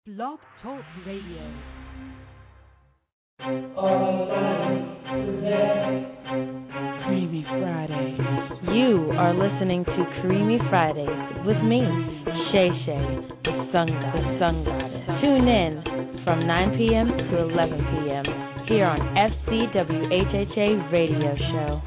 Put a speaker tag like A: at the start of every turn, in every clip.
A: Blog Talk Radio.
B: Creamy Friday. You are listening to Creamy Fridays with me, Shay Shay, the Sun Goddess. Tune in from 9 p.m. to 11 p.m. here on FCWHHA Radio Show.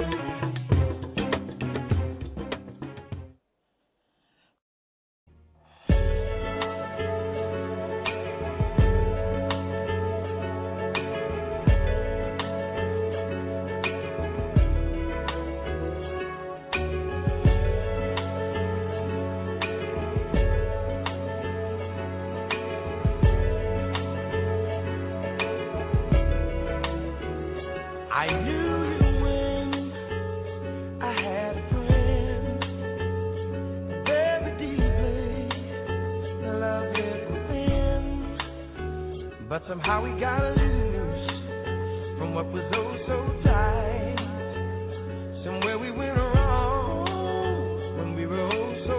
C: Somehow we got loose from what was oh so tight. Somewhere we went wrong when we were oh so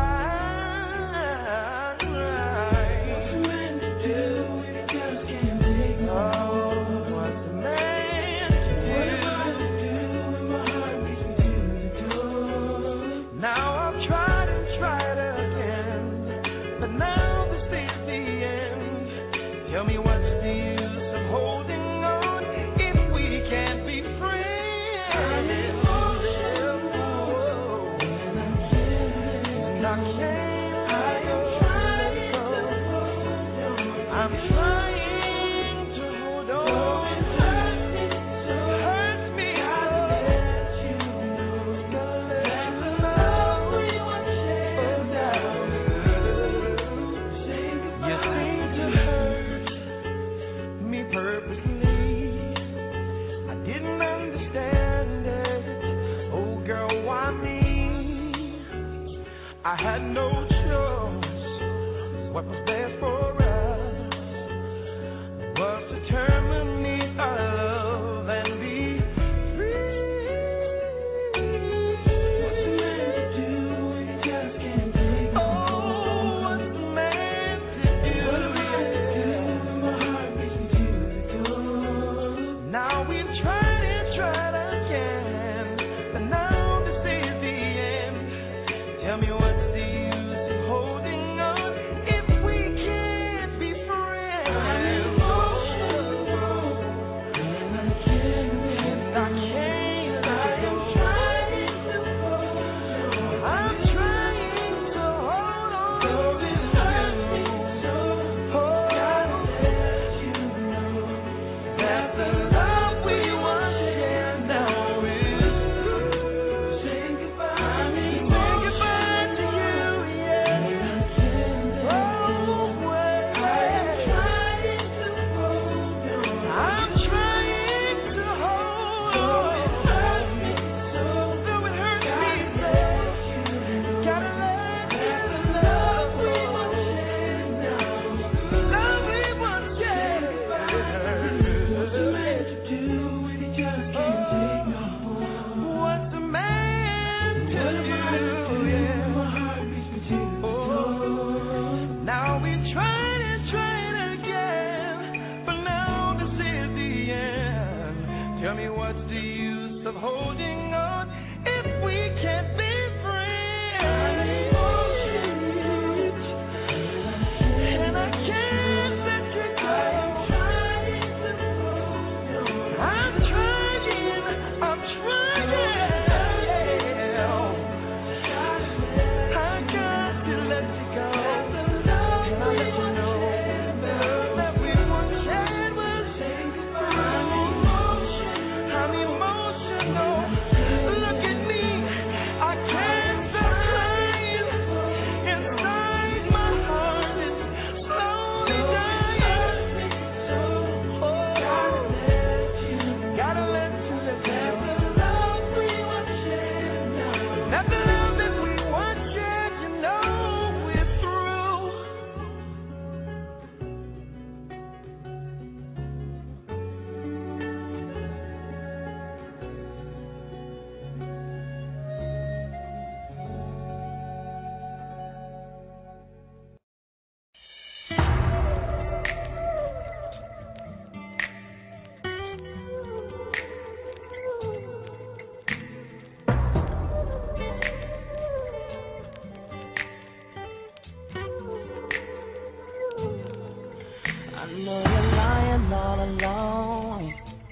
C: right. What's a man to do if he just can't take no more? What's a man to do? What am I to do when my heart beats me to the door? Now I've tried and tried again, but now this is the end. Tell me what's the use of holding on if we can't be friends? I'm emotional and I'm killing. I am trying to hold on. I'm trying to hold on. It hurts me so. Gotta let you know. That the love we once shared now. You seem to hurt. know you're lying all alone,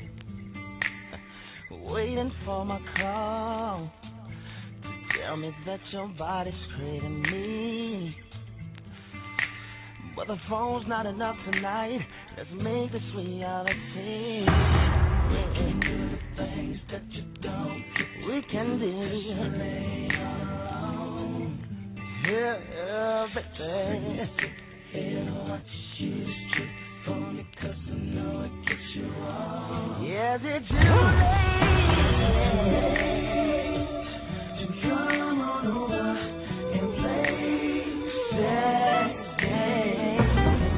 C: waiting for my call to tell me that your body's craving me. But the phone's not enough tonight. Let's make this reality. We can do the things that you don't. We can do. Yeah, baby. Hear what you used to for me, 'cause I know it gets you wrong. Yeah, did you to come on over and play sex games?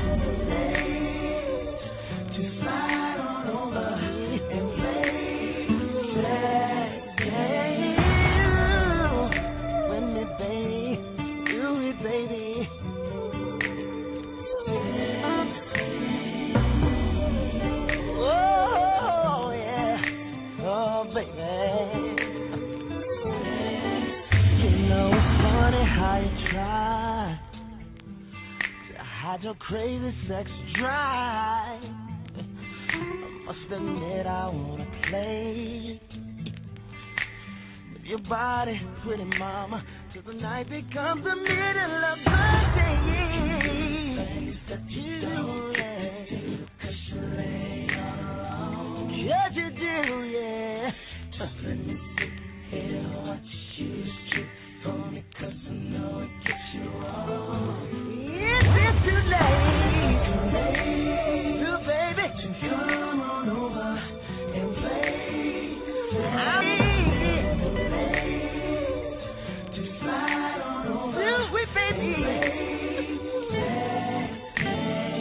C: To slide on over and play sex games with me, baby. Do it, baby. Hide your crazy sex drive. I must admit I wanna play with your body, pretty mama, till the night becomes the middle of the day. Things that you do, yeah. 'Cause you lay all alone. Yes, you do, yeah. Just let me sit here and watch you strip for me, 'cause I know it gets you wrong. It's too late, baby, to come on over and play. To slide on over. Do it, baby.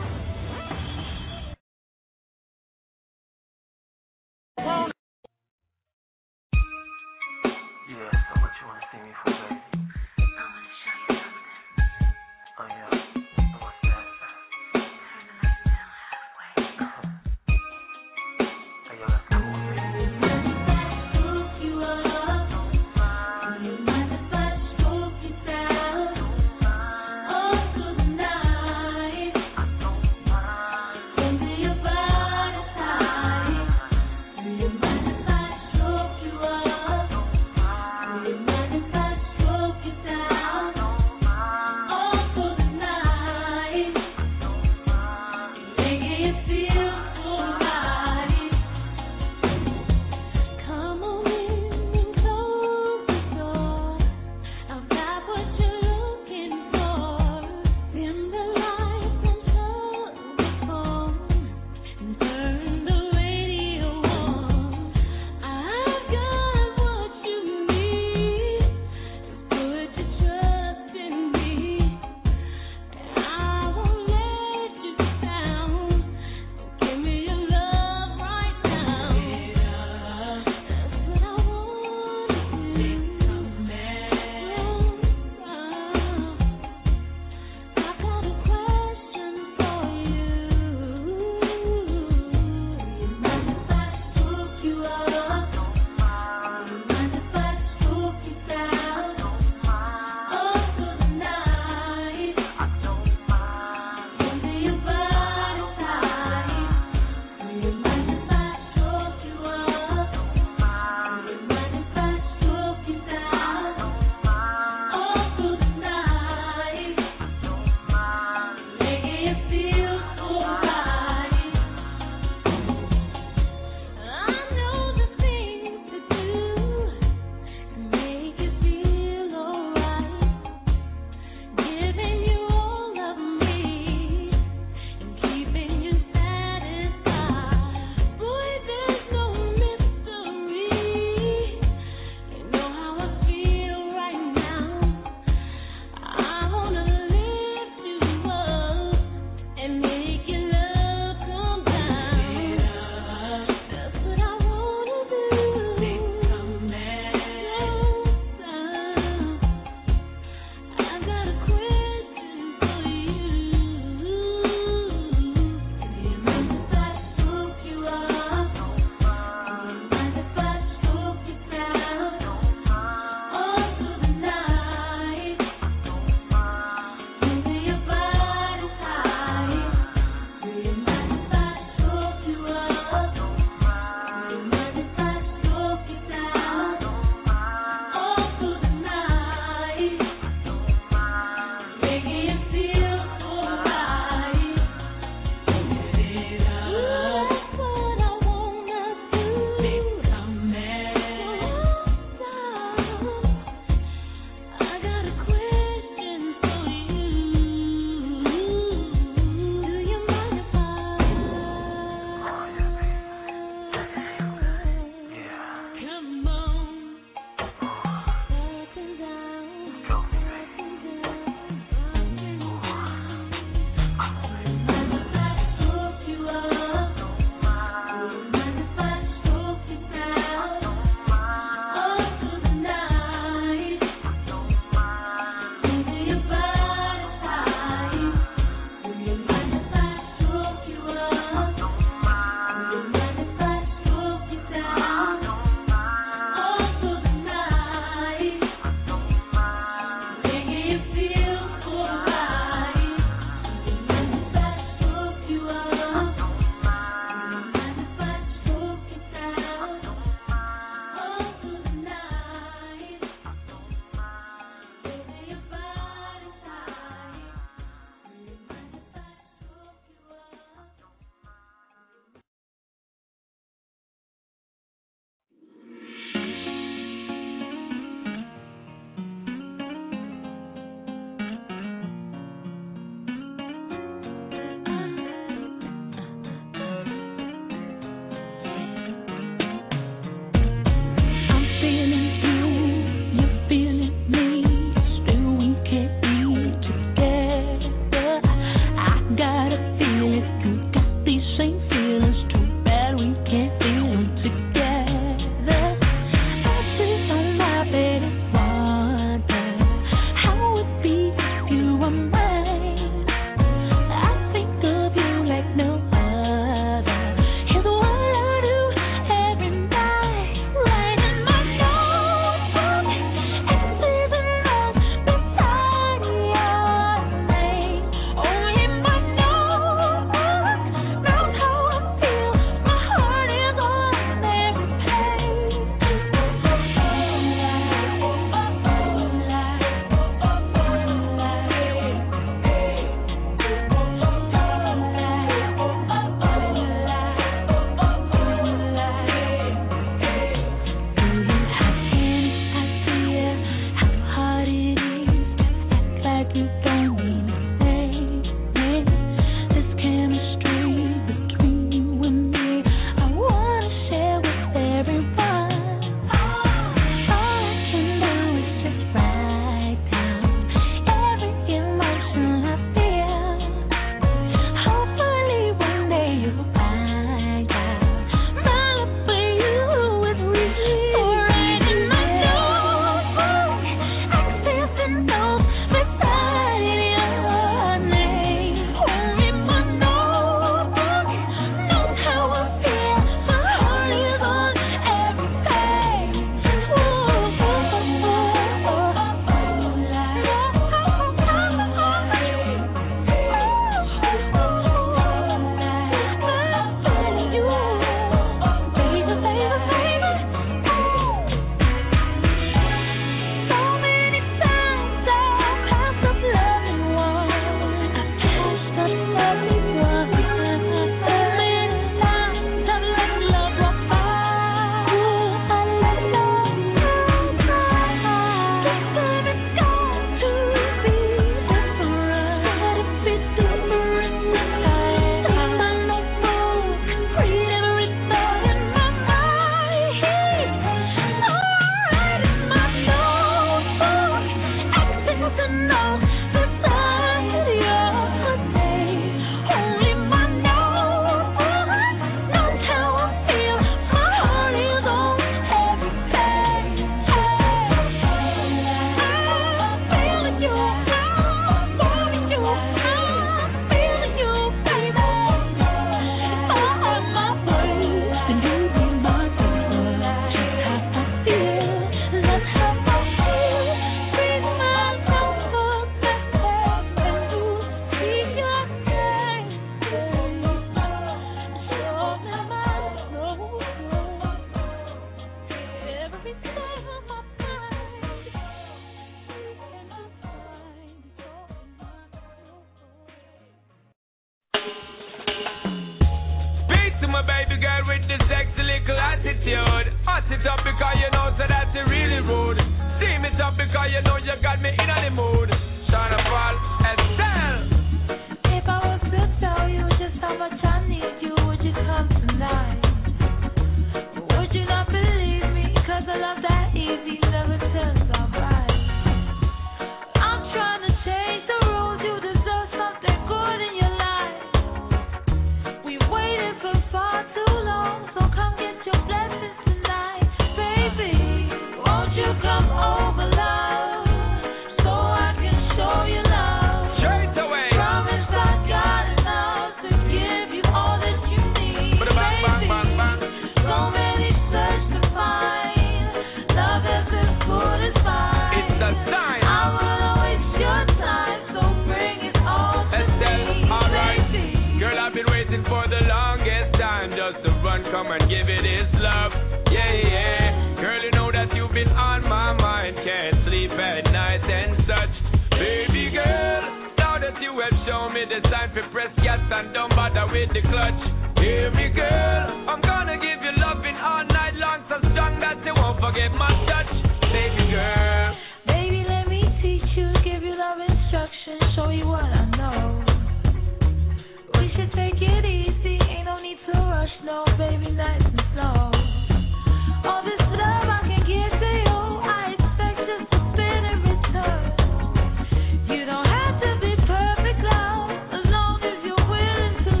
D: You don't have to be perfect, love, as long as you're willing to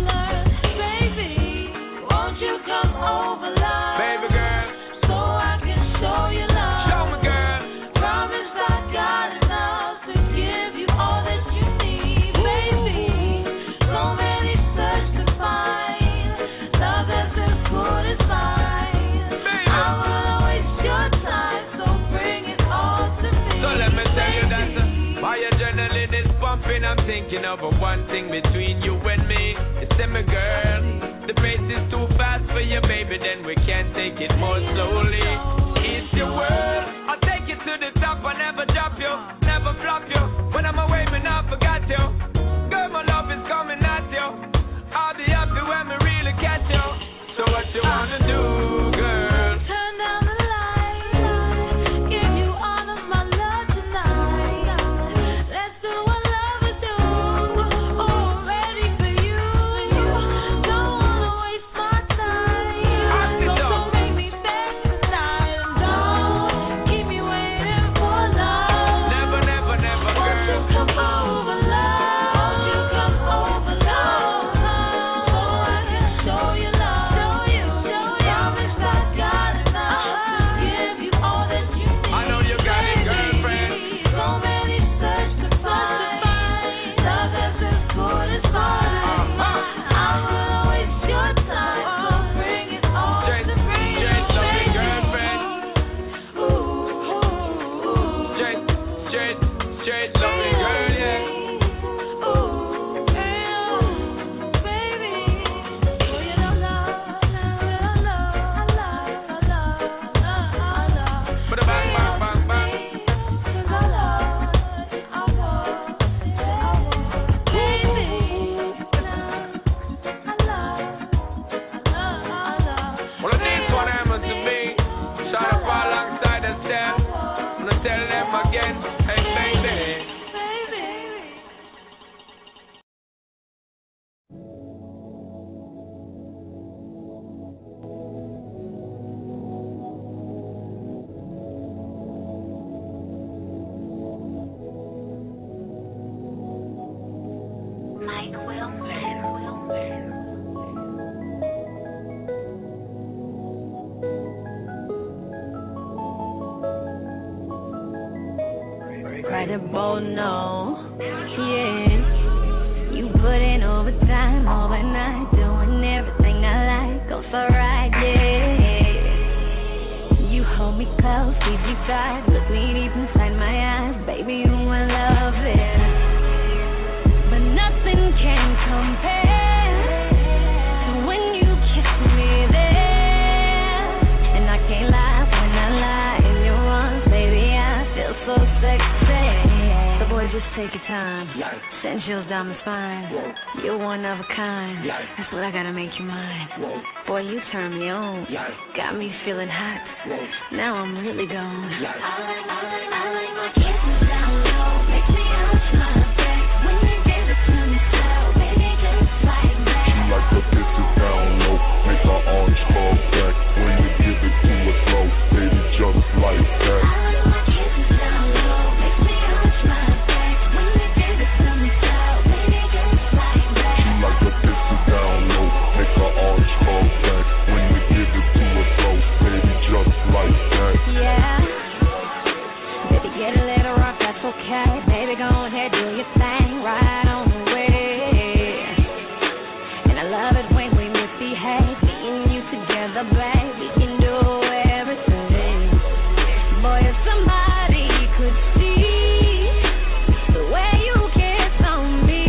C: over one thing between you and me. You say, me girl, the pace is too fast for you, baby, then we can't take it more slowly. It's your world, I'll take you to the top, I'll never drop you, never flop you. When I'm away, me not forgot you. Girl, my love is coming at you. I'll be happy when we really catch you. So what you wanna do, girl?
D: Turn down the lights, give you all of my love tonight. Let's do what lovers do, all ready for you. Don't wanna waste my time, so make me beg tonight. And don't keep me waiting for love.
C: Never, never, never,
D: Won't you
C: girl.
D: come over, love? Won't you come over, love? So I can show you love. Promise I got enough. Give you all that you need.
C: I know you got it, girlfriend.
D: So many search to find love that's as good as mine. I'm gonna waste your time, so bring it on to me,
C: Straight, girlfriend. Straight, loving girl, yeah. Put a bang, bang, bang, bang. Well, this one happens to me. Try to fall alongside us there. I'm gonna tell them again, hey baby.
D: Incredible, no, yeah. You put in overtime, overnight, doing everything I like. Go so right, yeah. You hold me close, lead me side, look me deep inside my eyes, baby, you I love it. But nothing can compare to when you kiss me there. And I can't lie when I lie in your arms, baby, I feel so sexy. So boy, just take your time, send chills down my spine. You're one of a kind, that's what I gotta make you mine. Boy, you turn me on, got me feeling hot. Now I'm really gone. I like my kisses down low, makes me arch my back. When you give it to me slow, baby, just like that.
E: She like the kisses down low, make her arms fall back. When you give it to her slow, baby, just like that.
D: I like my kisses down low, makes me arch my back. When you give it to me slow, baby, just like that.
E: She like the kisses down low, make her arms fall back. When you give it to her slow, baby, just like that.
D: Yeah. Baby, get a little rough, that's okay. Baby, go ahead, do your thing, right on the way. And I love it when we misbehave, me and you together, babe. We can do everything. Boy, if somebody could see the way you kiss on me,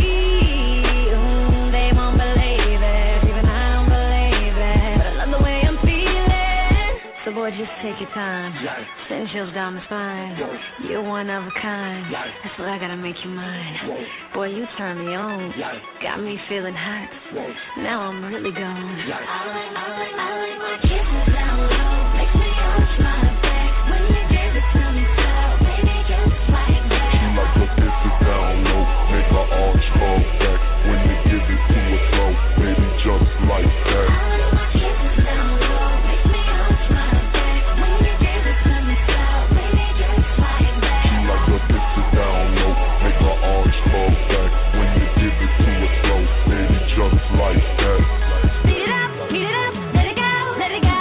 D: they won't believe it. Even I don't believe it. But I love the way I'm feeling. So boy, just take your time, send chills down my spine. You're one of a kind, that's what I gotta make you mine. Boy, you turn me on, got me feeling hot. Now I'm really gone. I like my kisses down low, makes me arch my back. When you give it to me slow, baby, just like that.
E: She like the kisses down low, make her arms fall back. When you give it to her slow, baby, just like that.
D: I like my kisses down low, makes me arch my back. When you give it to me slow, baby, just like that.
E: She like the kisses down low, make her arms fall back. When you give it to her slow, baby, just like that.
D: Beat it up, let it go, let it go.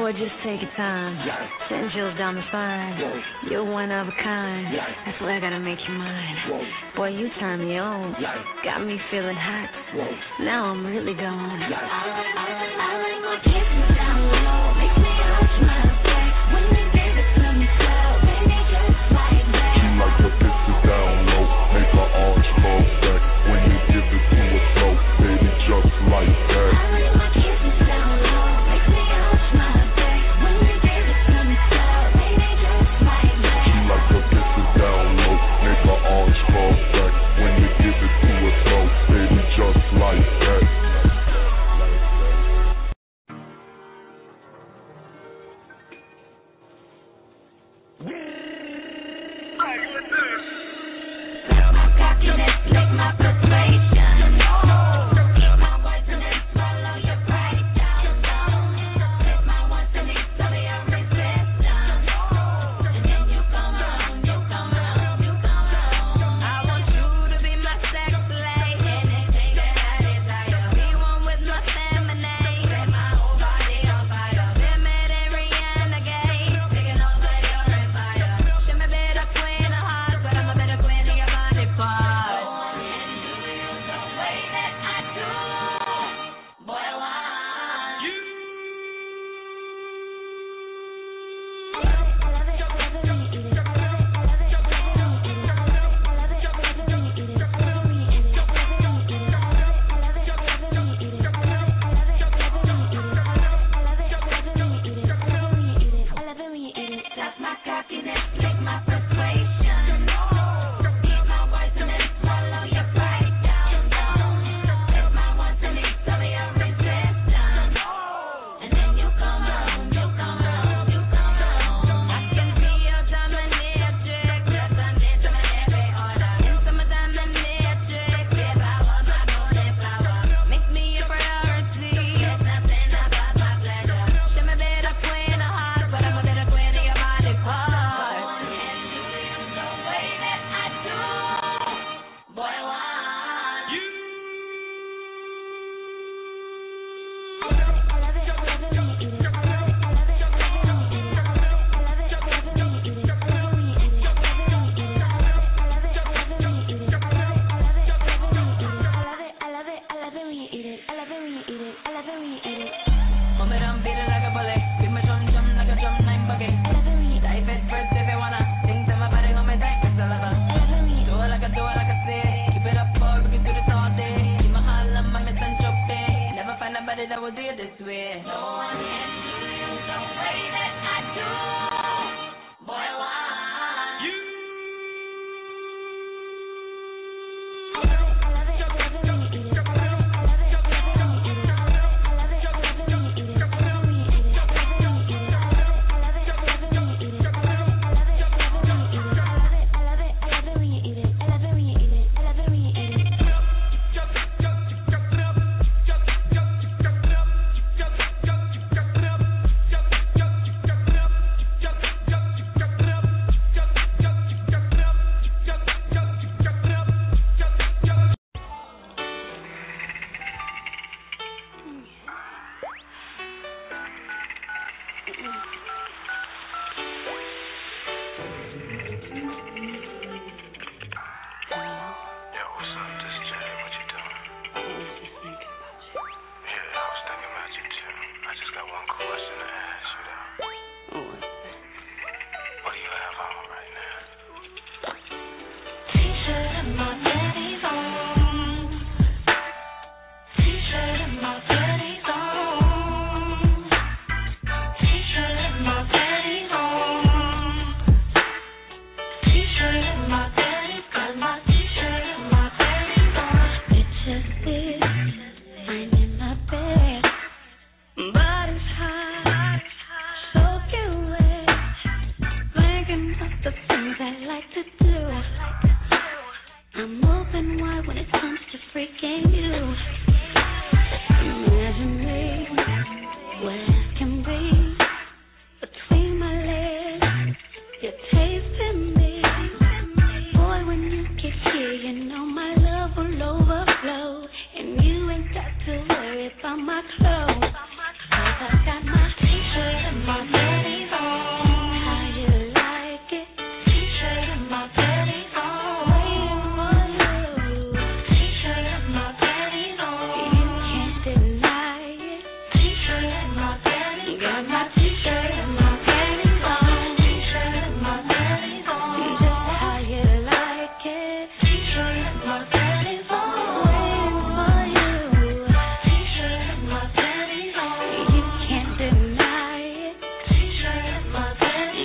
D: boy, just take your time. Send chills down the spine. You're one of a kind. That's why I gotta make you mine. Boy, you turn me on. Got me feeling hot. Now I'm really gone. I like my kisses down low. Makes me arch my back. When you give it to me slow, baby, just like that.
E: She like her kisses down low, make her arch her back. When you give it to her slow, baby, just like that.
D: I like my kisses down low. Makes me arch my back. When you give it to me slow, baby, just like that.
E: She like her kisses down low, make her arch her back. When you give it to her slow, baby, just like that.
D: Like my persuasion. Keep my words and then swallow your pride down. Take my words and then swallow your resistance. And then you come around, you come around, you come around. I want you to be my sex slave. Anything that I desire. Be one with my feminine. Set my whole body on fire. Been mad at Rihanna gay. Taking over your empire. She may be the queen of hearts, but I'm a better queen of your body part.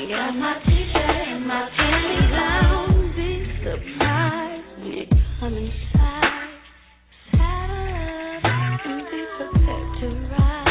D: Got my t-shirt and my panties on. Be surprised when you come inside. Saddle up and be prepared to ride.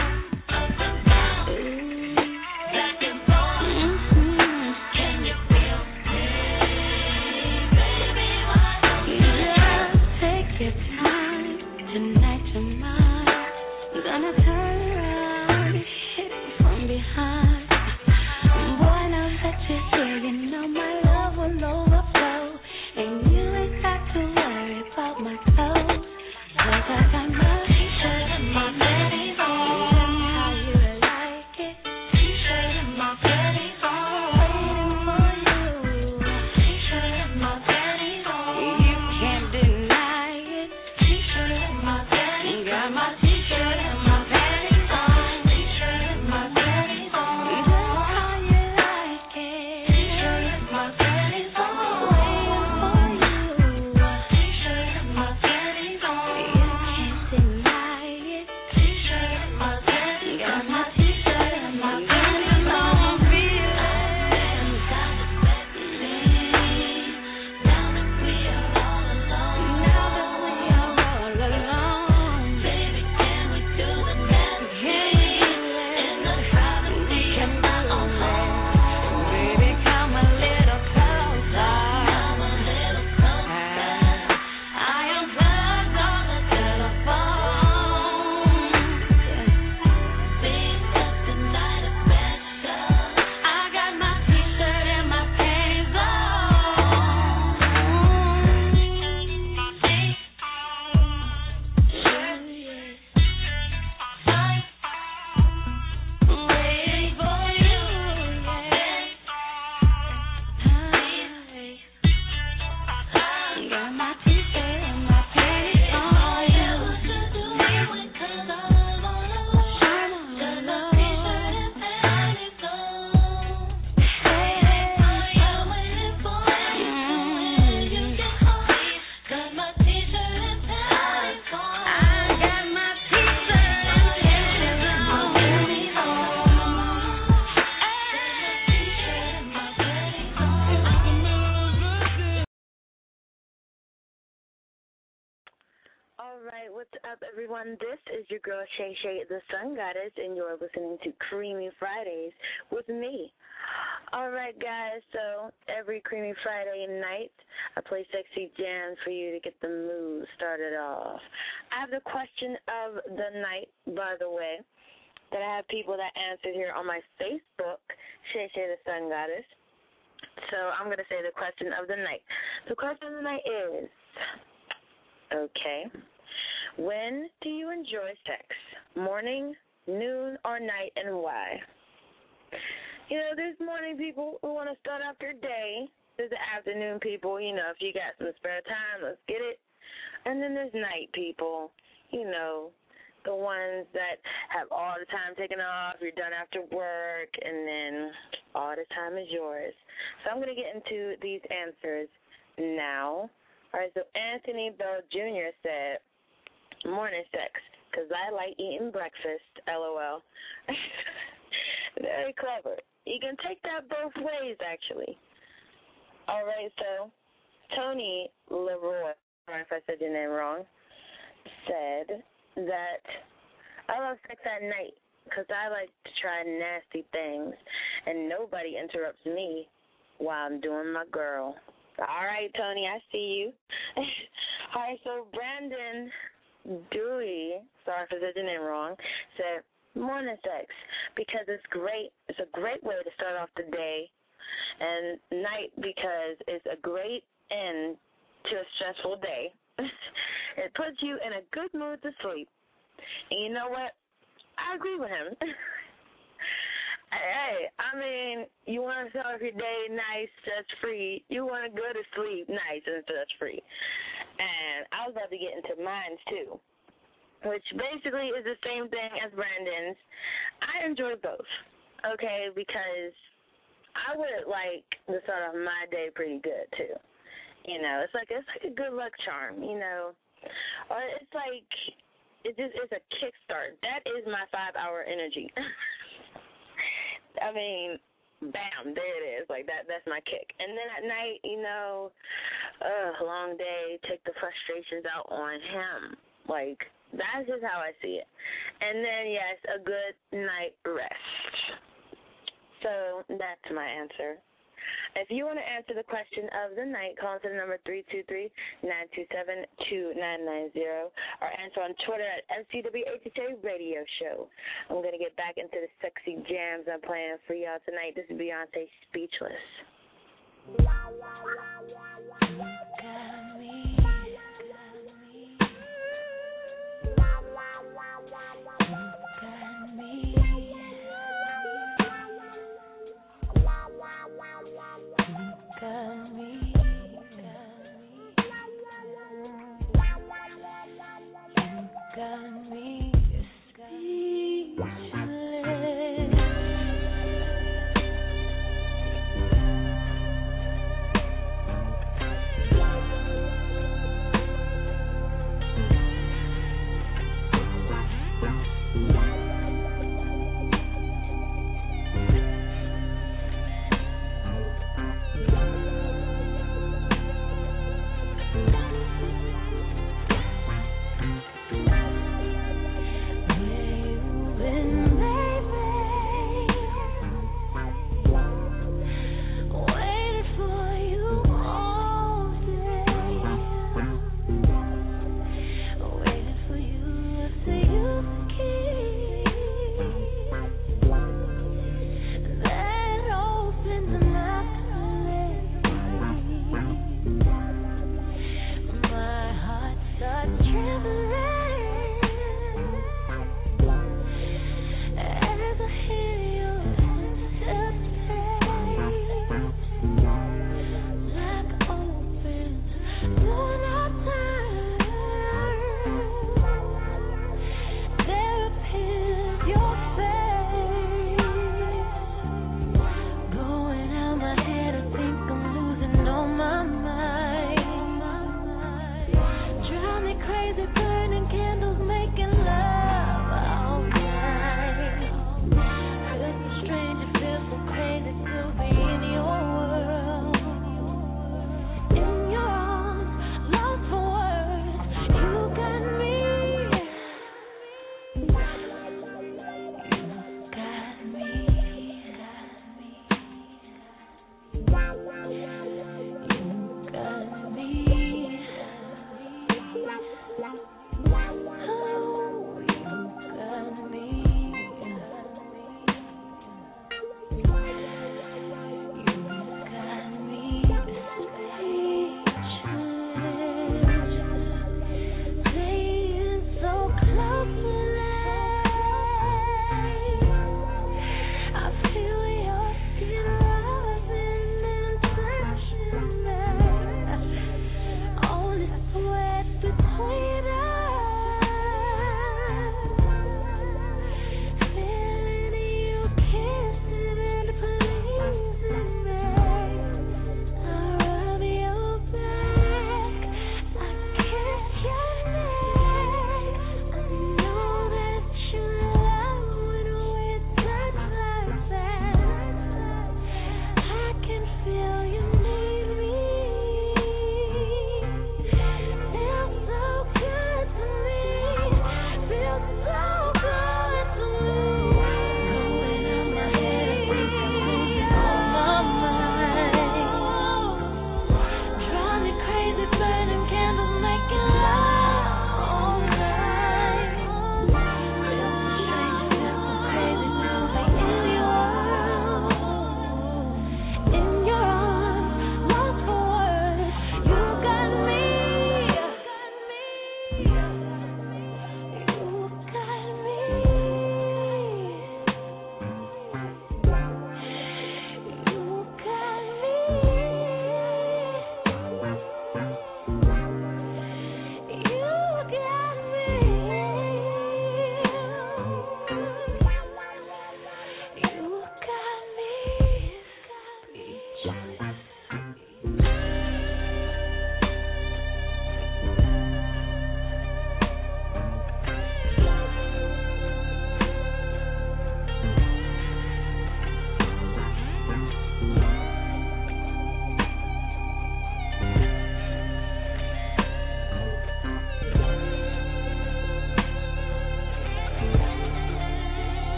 D: Black and gold. Can you feel me, baby? Just take your time. Tonight you're mine. I'm gonna turn around and hit you from behind. Boy, now that you're here, you know my love will overflow. And you ain't got to worry about my clothes. 'Cause I got my t-shirt and my panties on. How you like it? T-shirt and my panties on. Waiting for you. T-shirt and my panties on. You can't deny it. T-shirt and my panties. Got my t-shirt and my panties on. T-shirt and my panties on. Just how you like it. T-shirt and my panties on. Waiting for you. T-shirt and my panties on. You can't deny it. T-shirt and my panties. Got my t-shirt and my panties on. Feeling got the best of me. Now that we are all alone. Baby, can we do the dance in the privacy of my own home? Baby, come a little closer. I am plugged on the telephone. Things that tonight are better. I got my t-shirt and my panties on. Waiting for you, got my t-shirt and my panties on.
B: All right, what's up, everyone? This is your girl, Shay Shay, the Sun Goddess, and you're listening to Creamy Fridays with me. All right, guys, so every Creamy Friday night, I play sexy jams for you to get the mood started off. I have the question of the night, by the way, that I have people that answered here on my Facebook, Shay Shay, the Sun Goddess. So I'm going to say the question of the night. The question of the night is, okay, when do you enjoy sex? Morning, noon, or night, and why? You know, there's morning people who want to start off their day. There's the afternoon people, you know, if you got some spare time, let's get it. And then there's night people, you know, the ones that have all the time taken off, you're done after work, and then all the time is yours. So I'm going to get into these answers now. All right, so Anthony Bell Jr. said, morning sex, because I like eating breakfast, LOL. Very clever. You can take that both ways, actually. All right, so Tony Leroy, sorry if I said your name wrong, said that I love sex at night because I like to try nasty things, and nobody interrupts me while I'm doing my girl. All right, Tony, I see you. All right, so Brandon Dewey, sorry if I said your name wrong, said morning sex because it's great. It's a great way to start off the day, and night because it's a great end to a stressful day. It puts you in a good mood to sleep. And you know what? I agree with him. Hey, I mean, you want to start off your day nice, stress-free. You want to go to sleep nice and stress-free. And I was about to get into mine, too, which basically is the same thing as Brandon's. I enjoy both, okay, because I would like to start off my day pretty good, too. You know, it's like a good luck charm, you know. Or it's like, it's a kickstart. That is my 5-hour energy. I mean,
F: bam, there it is. Like that's my kick. And then at night, long day, take the frustrations out on him. Like, that's just how I see it. And then, yes, a good night rest. So that's my answer. If you want to answer the question of the night, call into the number 323-927-2990 or answer on Twitter at MCWHHA Radio Show. I'm going to get back into the sexy jams I'm playing for y'all tonight. This is Beyonce, Speechless.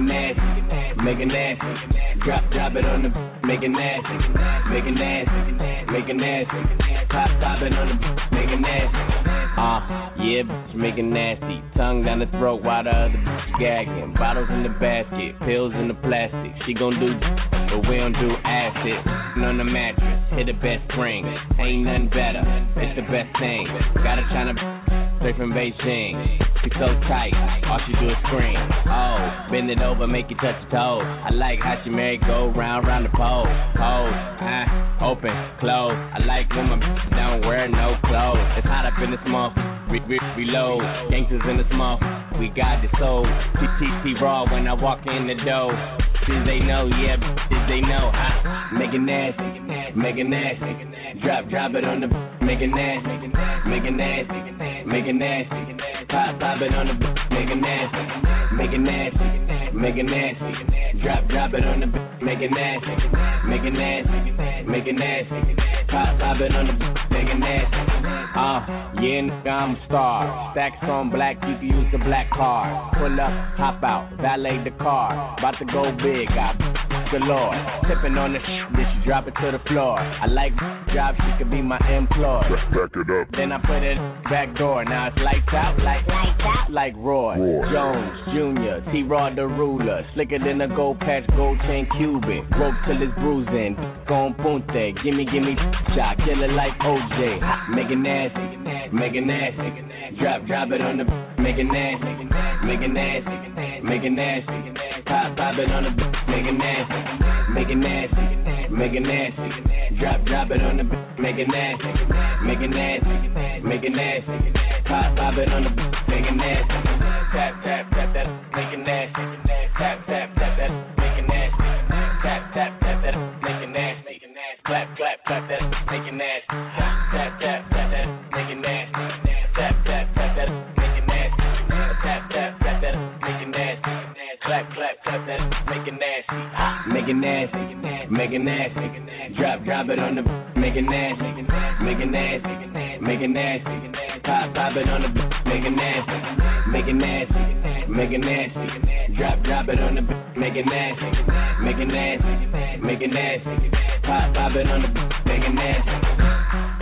G: it nasty, make it nasty. Drop it on the, make it nasty, make it nasty, make it nasty. Pop it on the, make it nasty. Yeah, bitch, make it nasty. Tongue down the throat while the other bitch gagging. Bottles in the basket, pills in the plastic. She gon' do, but we don't do acid. On the mattress, hit the best spring. Ain't nothing better, it's the best thing. Got a China straight from Beijing. She's so tight, all she do is scream. Oh, bend it over, make you touch your toes. I like how she merry-go round the pole. Pose, open, close. I like when my bitch don't wear no clothes. It's hot up in this month, reload. Gangsters in this month, we got the soul. TTT raw when I walk in the door. Bitches they know, yeah, bitches they know. Make it nasty, make it nasty. Drop it on the, make it nasty, make it nasty, make it nasty. Pop it on the, make it nasty, make it nasty, make it nasty. Drop it on the, make it nasty, make it nasty, make it nasty. Pop it on the, make it nasty. Yeah, nigga, I'm a star. Stacks on black, you can use the black card. Pull up, hop out, valet the car. About to go big, I galore. Tipping on the then she drop it to the floor. I like job, she could be my employee.
E: Back it up.
G: Then I put it back door. Now it's lights out, like Roy Jones Jr., T-Rod the ruler. Slicker than a gold patch, gold chain Cuban. Broke till it's bruising, gon' punte. Gimme shot, kill it like OJ. Make it nasty, make it nasty. Drop it on the, make it nasty, make it nasty, make it nasty. Pop it on the, make it nasty, make it nasty, make it nasty. Drop it on the, make it nasty, make it nasty, make it nasty. Pop it on the, make it nasty. Tap that, make it nasty. Tap that, make it nasty. Tap that, make it nasty. Clap that, make it nasty. Tap that, make it nasty. Tap that, make it nasty. Tap that, make it nasty. Clap that, make it nasty. Make it nasty, make it nasty. Drop it on the, make it nasty. Make it nasty, make it nasty. Pop it on the, make it nasty. Make it nasty, make it nasty. Drop it on the, make it nasty. Make it nasty, make it nasty. Pop it on the, make it nasty.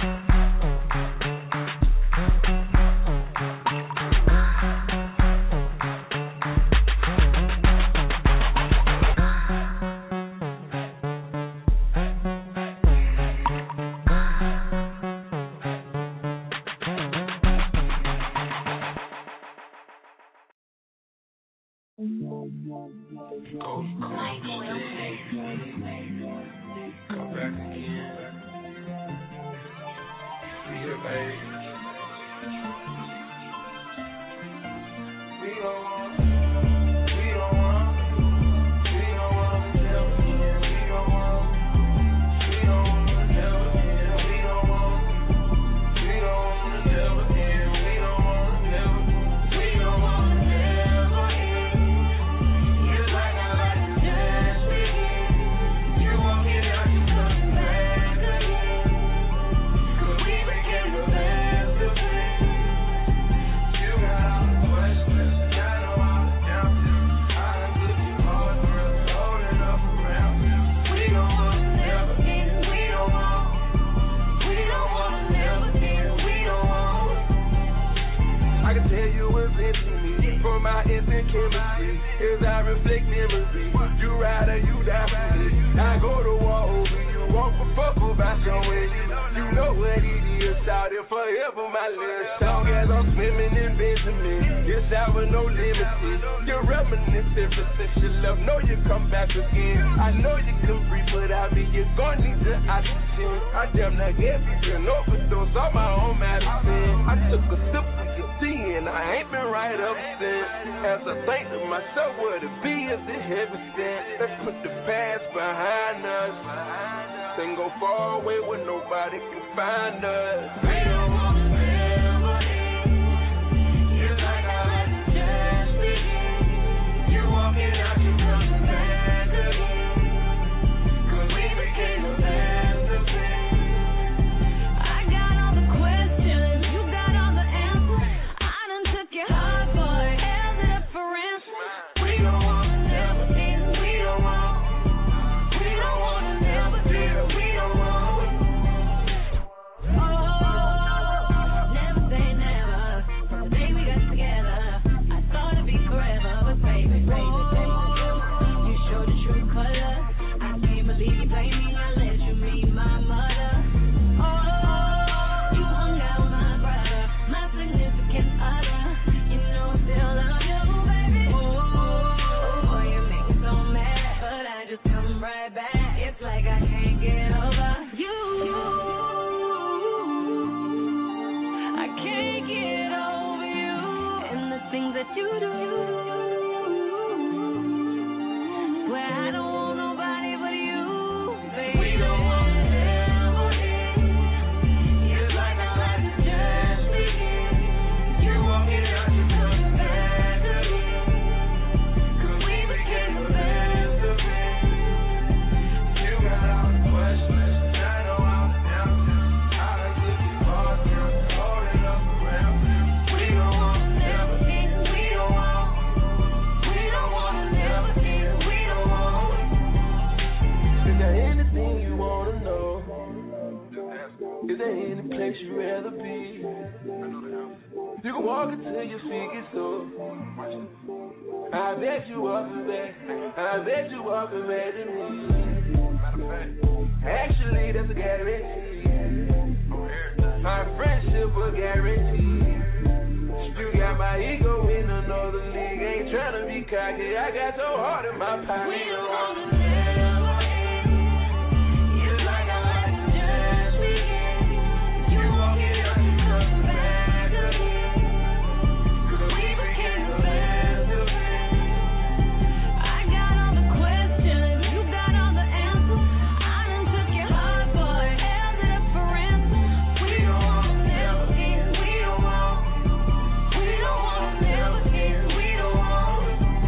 C: Come back again. See you, baby. We don't want to never end. We don't want to never end. We don't want to never end. We don't want to never end. It's like I like to dance with you. You won't get out, you coming back again. 'Cause we became the best of friends. You got all the questions, I know all the answers. I done took you hard for us, holding up around. We don't want to never end. We don't want to never end. We don't want. I can tell you what's into me from our instant chemistry. As I reflect memory, you ride or you die for me. I go to war over you, walk for fuck about your way. You know what it is, shout it forever, my love. Long as I'm swimming in Benjamin, yes, I with no limits. You're reminiscent since you left, know you come back again. I know you can breathe without me, you're gonna need the oxygen. I damn near gave you an overdose on my own medicine. I took a sip of your tea and I ain't been right up since. As I think to myself, what it be if the heaven sent. Let's put the past behind us. Then go far away where nobody can find us. We don't want to never end. It's like I like to dance with you. You walking out, you coming back again. 'Cause we became the best of friends.
D: I got all the questions, you got all the answers. I done took your heart, boy, held it up for ransom.
C: We don't want to never Is there any place you'd rather be? You can walk until your feet get sore. I bet you walking back. I bet you walking back to me. Actually, that's a guarantee. My friendship a guarantee. You got my ego in another league. Ain't tryna be cocky. I got your heart in my pocket. We don't wanna never end. It's like our life just began. You won't get up and come back again. 'Cause we became the best of friends.
D: I got all the questions, you got all the answers. I done took your heart, boy, held it up for ransom. We don't wanna never end. We don't want. We don't wanna never end. We don't want.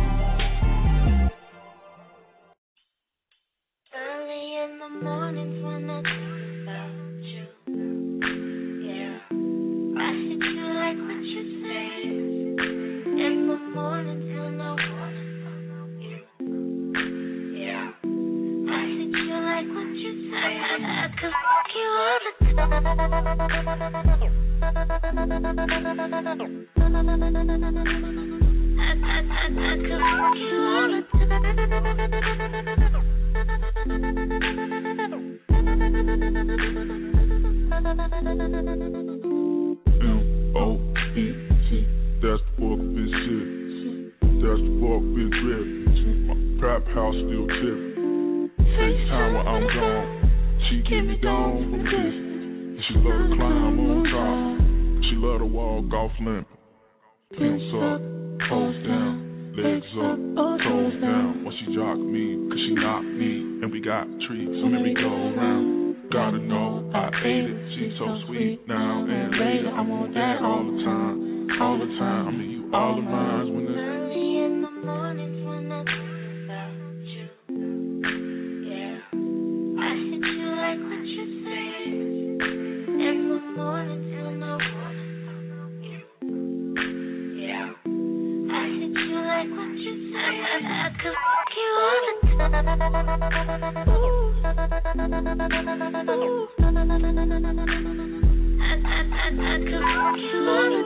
D: Early in the mornings when I think about you, yeah, I think you like what you say. In the mornings when I wanna know you, yeah, I think you like what you say. I could fuck you all the time. I could fuck you all the time.
E: M-O-E-T, that's the fuck bitch shit. That's the fuck bitch drip. My trap house still tipping. FaceTime while I'm gone. She get me down from this. And she love to climb on top. She love to walk off limp. Pimps up, toes down, legs up, toes down. When she jock me, 'cause she knocked me. And we got treats, so let me go around. Gotta know I ate it. She's so sweet now and later. I want that all the time. All the time. I mean, you all of mine when it's
D: Early in the mornings when I think about you, yeah, I think you like what you say. In the mornings when I wanna know you, yeah, I think you like what you say. I could fuck you all the time. I could fuck you all the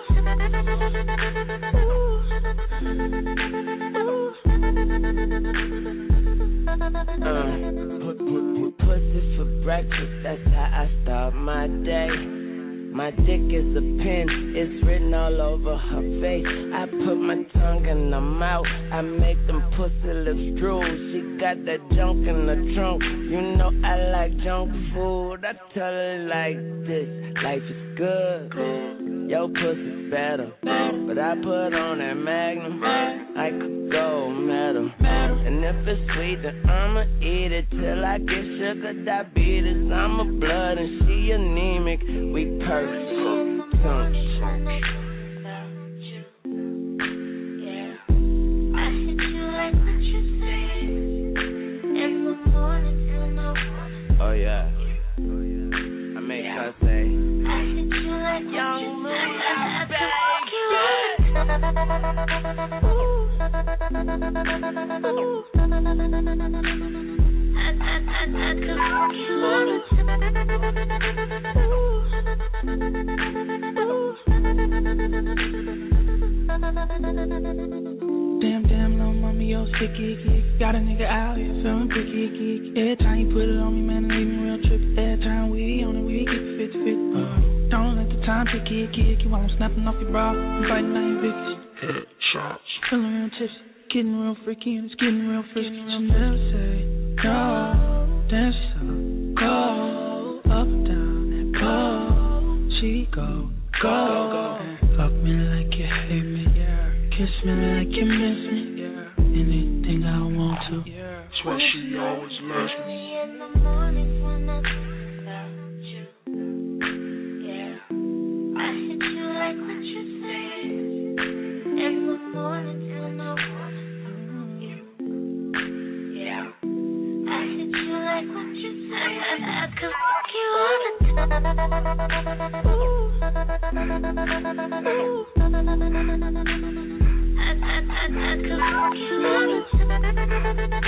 H: Pussy for breakfast, that's how I start my day. My dick is a pen, it's written all over her face. I put my tongue in her mouth, I make them pussy lips drool. She got that junk in the trunk, you know I like junk food. I tell her like this, life is good, your pussy's better. But I put on that Magnum, I could go metal. And if it's sweet, then I'ma eat it till I get sugar diabetes. I'm a blood and she anemic, we perfect. Oh yeah, I make her say, young Moon, baby.
I: Damn, little mama, yo, sicky, got a nigga out here feeling picky. Every time you put it on me, man, it leave me real trippy. Every time we on it, we get 50-50. Don't let the time kick you while I'm snapping off your bra. I'm fighting out your bitches. Headshots. Feeling real tipsy, getting real freaky, and it's getting real frisky. She never say no, then she so go up and down and go. She go. Fuck me like you hate me, kiss me like you miss me. Anything I want to. That's why she always loves me.
D: In the mornings when I think about you, yeah, I think you like what you say. In the mornings when I wanna know you, yeah, I think you like what you say. I could fuck you all the time. I could fuck you all the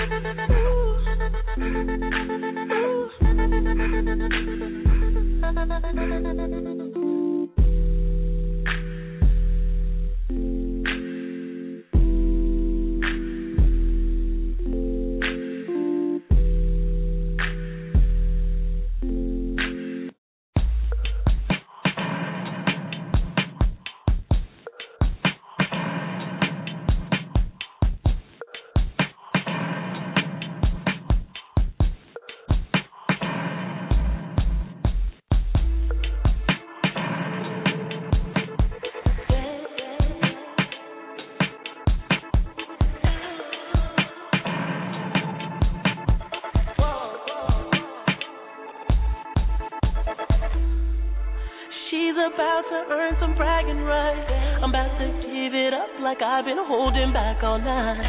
D: time.
J: About to earn some bragging rights. I'm about to give it up like I've been holding back all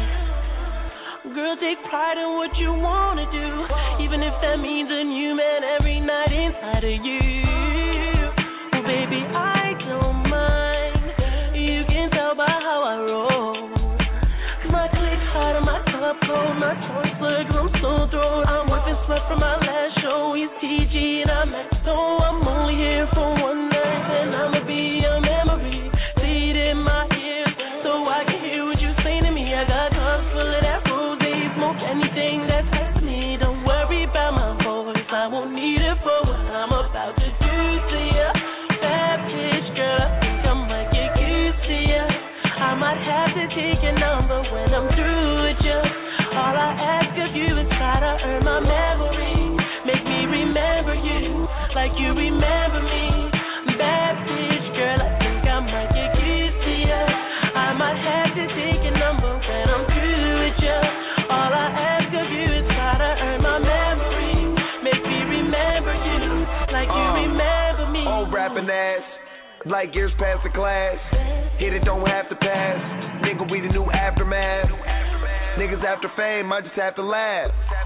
J: night. Girl, take pride in what you wanna do, even if that means a new man every night inside of you. Well, baby, I don't mind. You can tell by how I roll. My click hot and my cup cold, my tongue slurred, I'm so thrown. I'm whipping slut from my last show. He's TG and I'm XO. I'm only here for one night, and I'ma be a memory. See it in my ears, so I can hear what you say to me. I got cups full of that rose, smoke anything that touches me. Don't worry about my voice, I won't need it for what I'm about to do to you. Bad bitch, girl, I think I might get used to you. I might have to take your number when I'm through with you. All I ask of you is try to earn my memory. Make me remember you like you remember me. Bad bitch, girl, I think I might get used to you. I might have to take your number when I'm through with you. All I ask of you is try to earn my memory. Make me remember you like you remember me.
K: Old rapping ass, like years past the class. Hit it, don't have to pass. Nigga, we the new aftermath. Niggas after fame, I just have to laugh.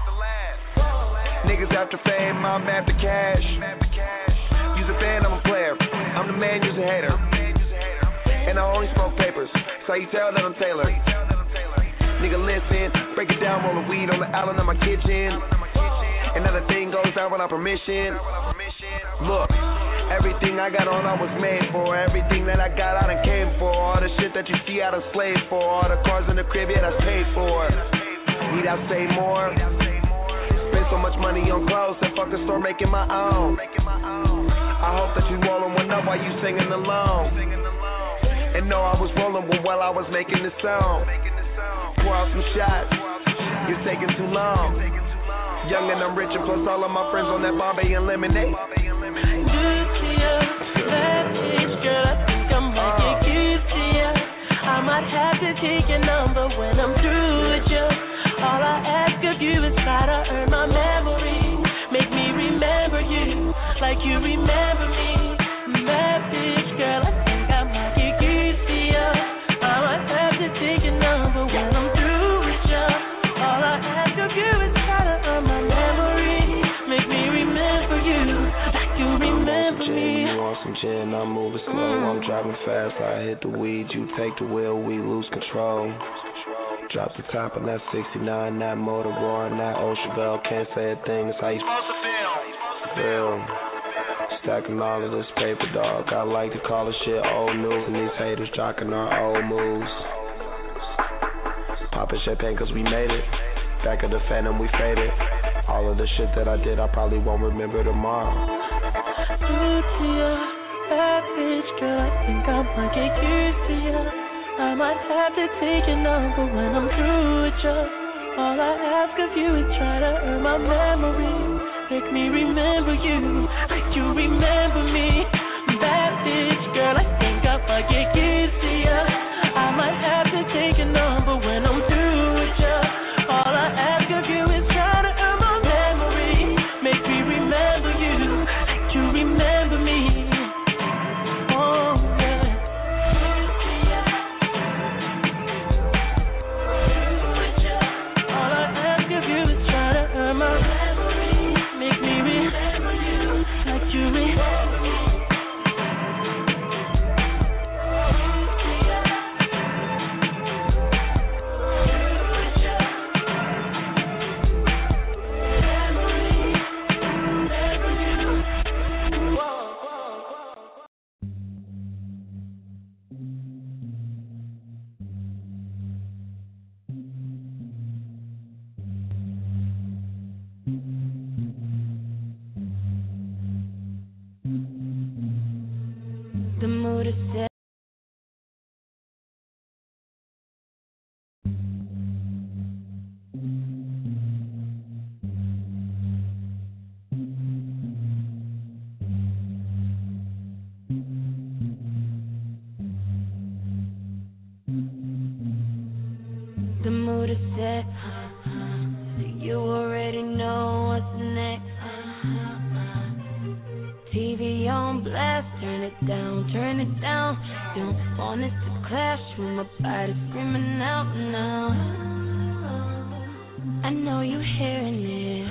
K: Niggas after fame, I'm after cash. You's a fan, I'm a player. I'm the man, you's a hater. And I only smoke papers, so you tell that I'm tailored. Nigga, listen, break it down, roll the weed on the island of my kitchen. Another thing goes out without permission. Look, everything I got on I was made for. Everything that I got I done came for. All the shit that you see I done slaved for. All the cars in the crib, yeah, that's paid for. Need I say more? Spend so much money on clothes that fucking start making my own. I hope that you rolling one up while you singing along. And know I was rolling one while I was making this song. Pour out some shots, you're taking too long. Young and I'm rich and plus all of my friends on that Bombay and lemonade.
J: Good to you, bad bitch, girl, I think I might get used to you. I might have to take your number when I'm through with you. All I ask of you is try to earn my memory. Make me remember you like you remember me. Bad bitch, girl, I think I might get used to you. I might have to take your number when I'm through with you. All I ask of you is try to earn my memory. Make me remember you like you remember me.
L: You want some gin, I'm moving slow. I'm driving fast, I hit the weed. You take the wheel, we lose control. Drop the top on that 69, that motor roaring, that ocean bell. Can't say a thing, it's how you feel. Stacking all of this paper, dog. I like to call this shit old news, and these haters jocking our old moves. Popping champagne cause we made it. Back of the phantom, we faded. All of the shit that I did, I probably won't remember tomorrow.
J: Good to you, bad bitch, girl, I think I might get used to you. I might have to take your number when I'm through with you. All I ask of you is try to earn my memory. Make me remember you like you remember me. Bad bitch, girl, I think I might get used to you. I might have to take your number when I'm through with you. All I ask of you is try to earn my memory. Make me remember you like you remember me. Oh, yeah. All I ask of you is try to earn my memory. Make me remember you like you remember me.
D: mood is set. The mood is set. You already know what's next. TV on blast, turn it down, turn it down. Don't want it to clash with my body screaming out now. I know you hearing it.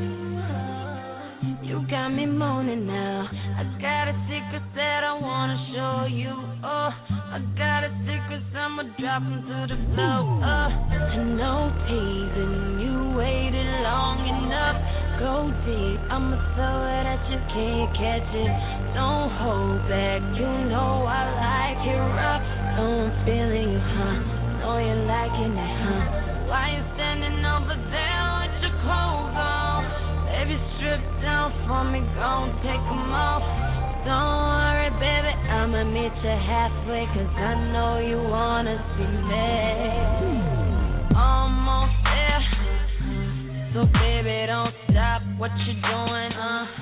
D: You got me moaning now. I got a secret that I wanna show you. Oh, I got a secret, I'ma drop into the flow. No teasing, you waited long enough. Go deep, I'ma throw it at you, can't catch it. Don't hold back, you know I like it rough. Oh, I'm feeling you, huh? Know you're liking it, huh? Why you standing over there with your clothes on? Baby, strip down for me, gon' take them off. Don't worry, baby, I'ma meet you halfway, 'cause I know you wanna see me. Almost there, so baby, don't stop what you're doing,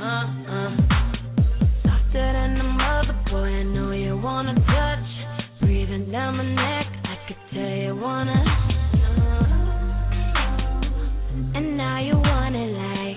D: Softer than the mother, boy, I know you wanna touch. Breathing down my neck, I could tell you wanna. And now you want it like,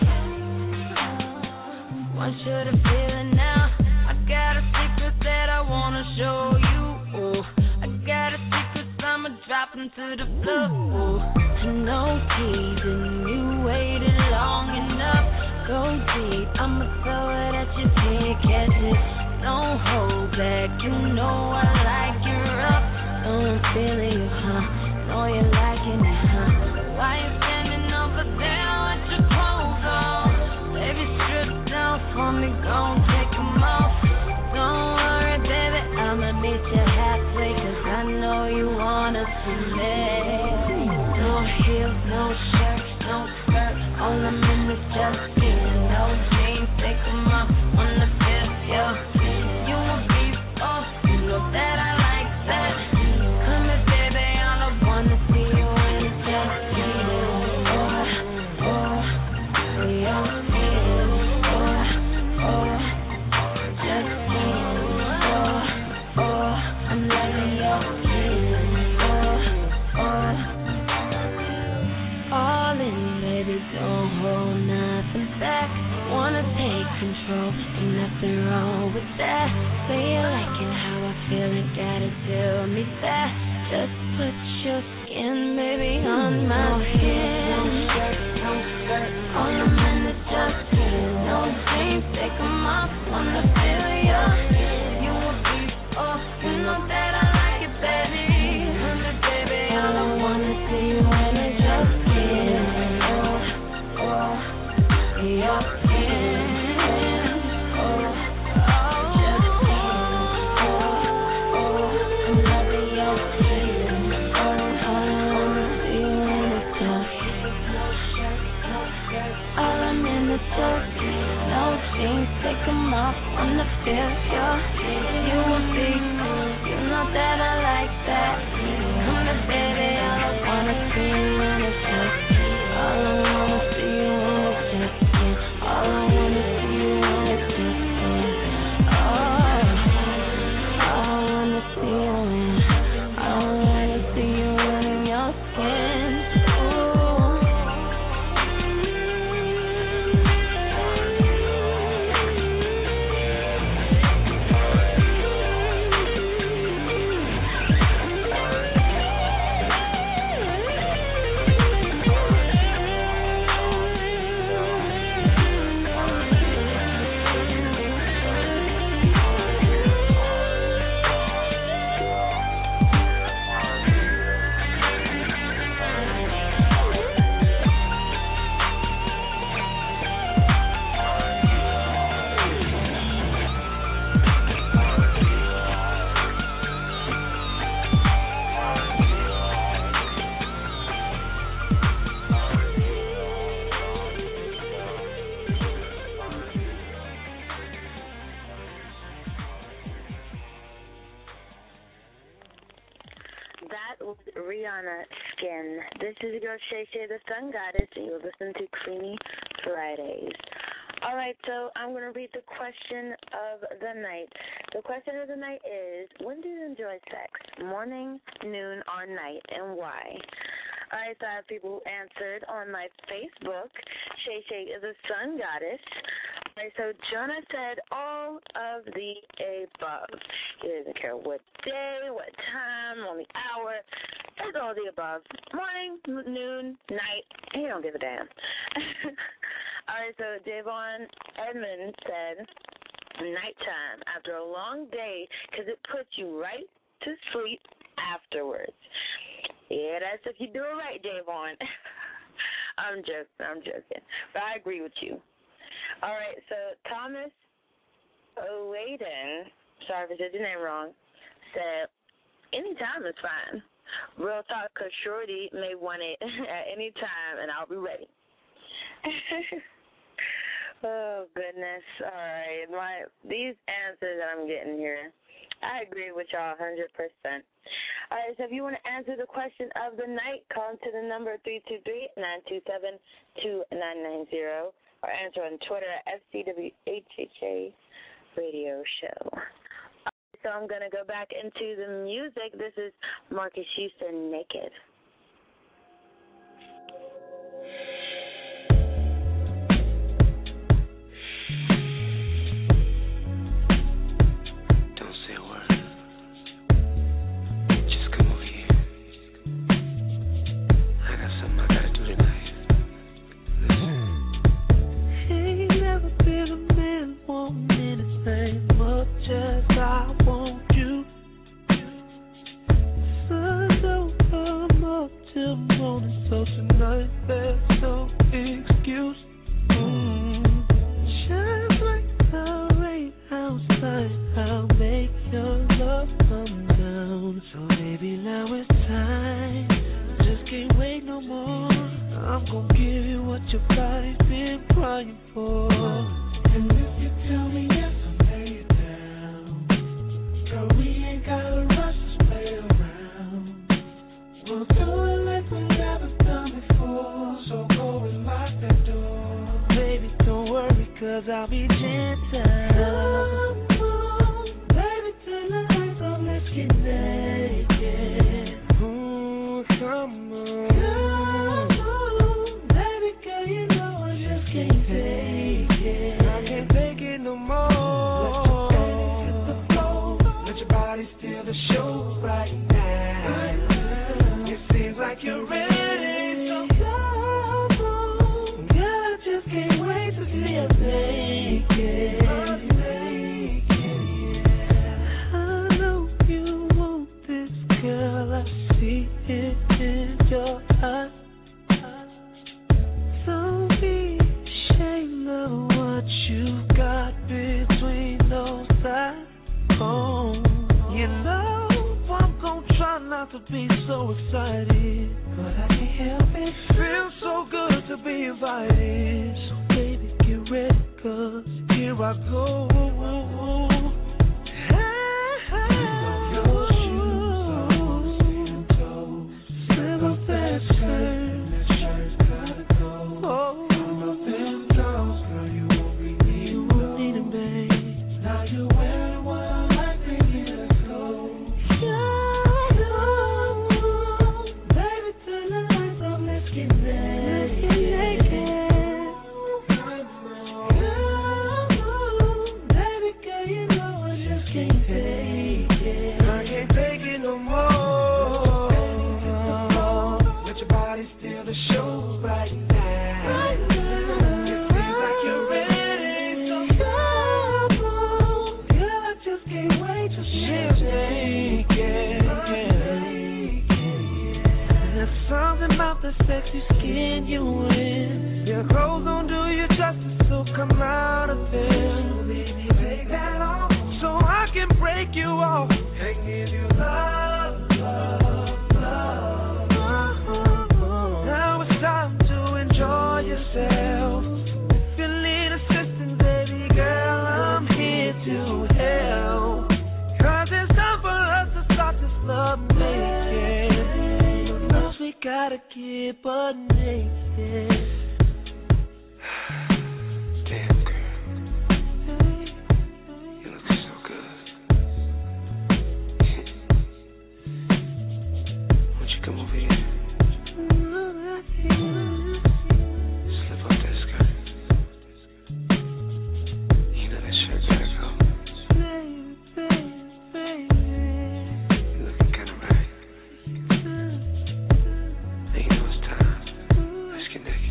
D: want you to feel it now. I got a secret that I wanna show you. Ooh, I got a secret, I'ma drop into the floor. Ooh, no teasing, you waited long enough. Go deep, I'ma throw it at you, can't catch it. Don't hold back, you know I like you rough. Oh, I'm feeling you, huh? Know you're liking it, huh? Why you standing over there with your clothes on? Baby, strip down for me, gon' take them off. Don't worry, baby, I'ma meet you halfway, 'cause I know you wanna see me. No heels, no shirt, no skirt, all I'm in is just skin. No jeans, take them off on the fifth, yeah. You a beast, oh, you know that I like that. Come here, baby, I don't wanna see you in the just skin. Oh, yeah. Ain't nothing wrong with that. Say you liking how I feel and gotta tell me that. Just put your skin, baby, on my skin. No shirt, no skirt, all I'm in is just skin. No jeans, take them off, wanna feel your skin. You a beast, oh, you know that I like it, baby. Honey, baby, all I wanna see you in is your skin. Oh, your skin. No jeans, take them off on the fifth, yeah. You a big, you know that I like that. Come to baby, all I wanna see you in is just skin. All I wanna see you in is just skin. All I wanna see you in is just skin. Oh, all I wanna see you in. All I wanna see you in your skin.
F: Go with Rihanna Skin. This is your girl Shay Shay, the Sun Goddess, and you're listening to Creamy Fridays. All right, so I'm going to read the question of the night. The question of the night is, when do you enjoy sex? Morning, noon, or night, and why? All right, so I have people who answered on my Facebook. Shay Shay is a Sun Goddess. All right, so Jonah said all of the above. He doesn't care what day, what time, only hour. It's all the above. Morning, noon, night. He don't give a damn. All right, so Javon Edmond said nighttime after a long day because it puts you right to sleep afterwards. Yeah, that's if you do it right, Javon. I'm joking. But I agree with you. All right, so Thomas Owaden, sorry if I said your name wrong, said any time is fine. Real talk, because Shorty may want it at any time, and I'll be ready. Oh, goodness. All right. These answers that I'm getting here, I agree with y'all 100%. All right, so if you want to answer the question of the night, call into the number 323-927-2990 or answer on Twitter at FCWHHA Radio Show. So I'm going to go back into the music. This is Marcus Houston, Naked.
L: Don't say a word. Just come over here. I got something I gotta do tonight. Listen.
I: Ain't never been a man wanting anything much as I want you. Sun don't come up till morning, so tonight there's no excuse. Shine like the rain outside, I'll make your love come down. So baby, now it's time. Just can't wait no more. I'm gonna give you what your body's been crying for. And if you tell me yes, I'll lay it down. Girl, we ain't gotta rush, just play around. We'll do it like we never done before. So go and lock that door. Baby, don't worry, 'cause I'll be gentle. Come on, baby, turn the lights off, let's get naked. Ooh, come on. Baby girl, you know I just can't take it. I can't take it no more. Let your body steal the show right now. It seems like you're ready, so come on. Girl, I just can't wait to see us naked. I know you want this, girl. I see it in your eyes. Don't be ashamed of what you got between those eyes. Oh, you know I'm gonna try not to be so excited, but I can't help it. Feels so good to be invited. So baby, get ready, 'cause here I go. Slip off that skirt. Sexy skin you in. Your clothes don't do you justice, so come out of them. Baby, take that off, so I can break you off and give you love, love, love. Now it's time to enjoy yourself. If you need assistance, baby girl, I'm here to help. 'Cause it's time for us to start this love making.
J: naked but naked.
L: Damn, girl. You look so good. Won't you come over here? Slip up that skirt. You know that shirt gotta go. You looking kinda right. Now you know it's time. Let's get naked.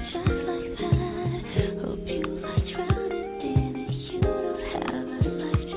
D: Just like that. Hope you are drowning in it. You don't have a life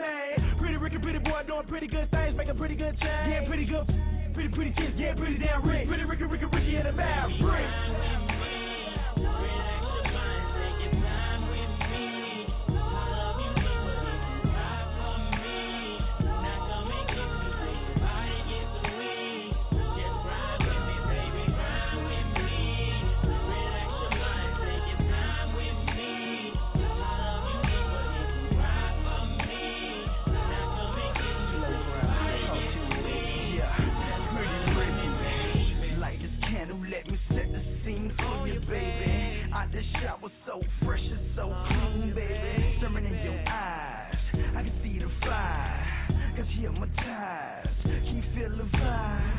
C: made. Pretty Ricky, pretty boy doing pretty good things, making pretty good change. Yeah, pretty good, pretty kids, yeah, pretty damn rich. Pretty Ricky in the mouth, rich.
M: This shower so fresh and so clean, baby. Staring in your eyes, I can see the fire. Cause you're hypnotized, can you feel the vibe?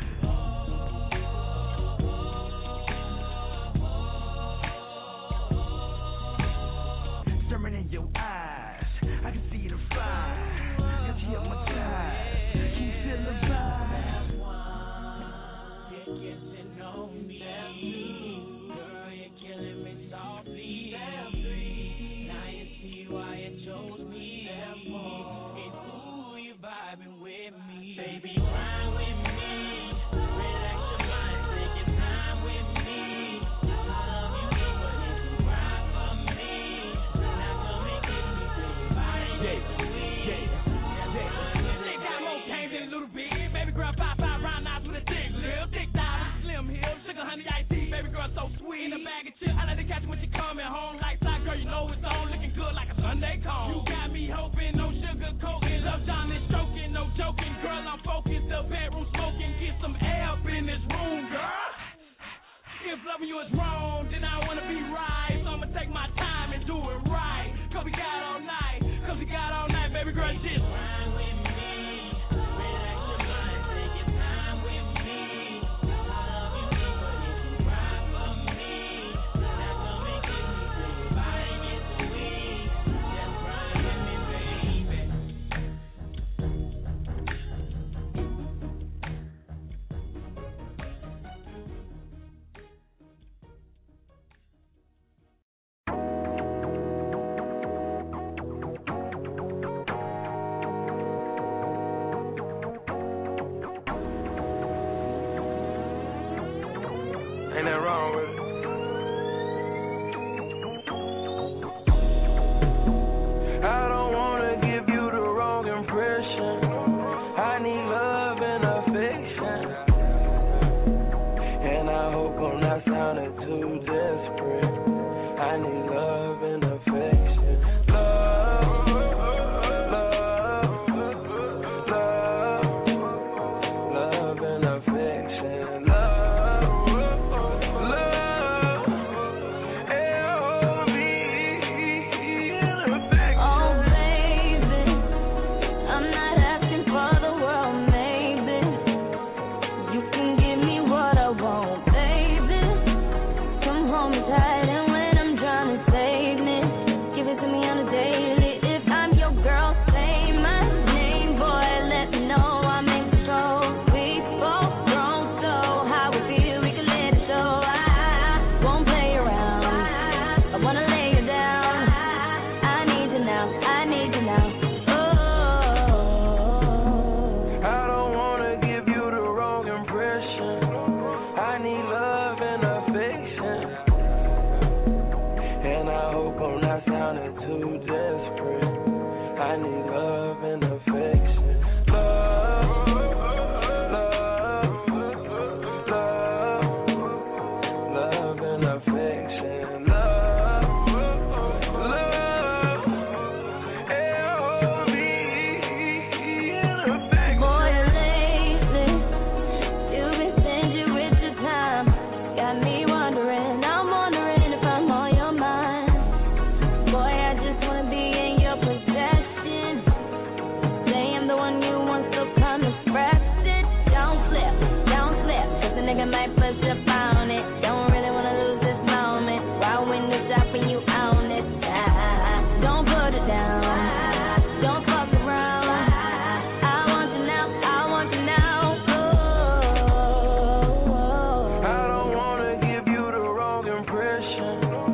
M: Staring in your eyes, I can see the fire. Cause you're hypnotized, can you feel the vibe? You're kissing on me. Girl, you're killing me softly. Now you see why you chose me. It's ooh, you vibing with me. Baby, grind with me. Relax your mind, take your time with me. I love you deeper if you ride for me. Now come and kiss me, body gets sweet. They got more games than a little bit. Baby girl, 5'5", round eyes with a thick lip. Thick thighs, slim hips, sugar honey iced tea. Baby girl, so sweet in a bag of chips. I like to catch you when you coming home. Lights out, girl, you know it's on. Looking good like a Sunday cone. You got me hoping, no sugar coating. Love John is stroking, no joking. Girl, I'm focused, the bedroom smoking. Get some air up in this room, girl. If loving you is wrong, then I wanna be right. So I'ma take my time and do it right. Cause we got all night, baby girl, just ride with me. Relax your mind, take your time with me. I love you deeper if you ride for me. Now come and kiss me, baby, body gets sweet. Just ride with me, baby.
K: Ain't nothing wrong with it. I don't wanna give you the wrong impression. I need love and affection. And I hope I'm not sounding too desperate. I need love and affection. Love, love and affection.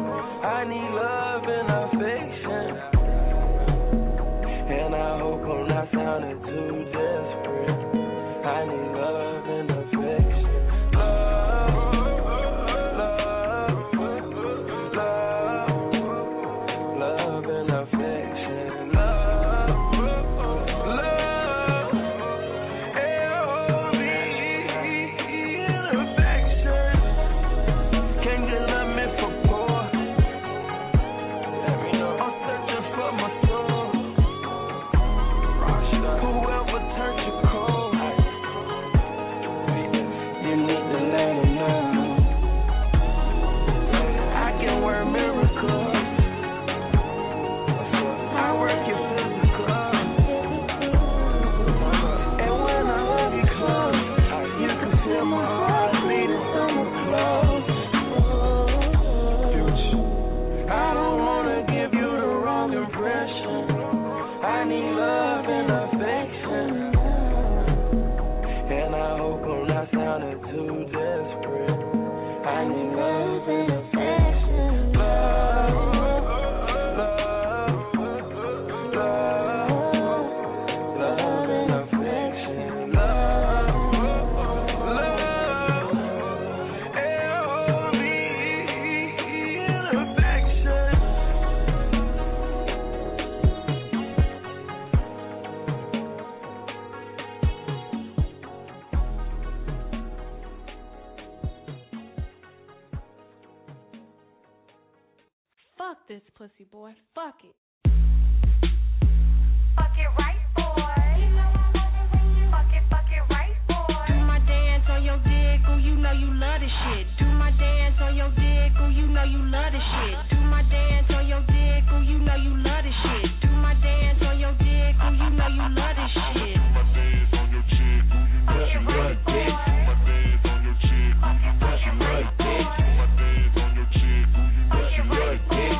K: I need love and affection, and I hope I'm not
L: I sounded too desperate. I need love and affection. Love and affection.
N: Fuck this pussy, boy. Fuck it.
D: Fuck it right, boy. Fuck it right, boy. Do my dance on your dick, ooh, you know you love this shit. Do my dance on your dick, ooh, you know you love this shit. Do my dance on your dick, ooh, you know you love this shit. Do my dance on your dick, ooh, you know you love this shit. Do my dance on your chick, ooh, you know you love this shit. Do my dance on your chick, ooh, you know you love this shit. Do my dance on your chick, ooh, you know you love this shit.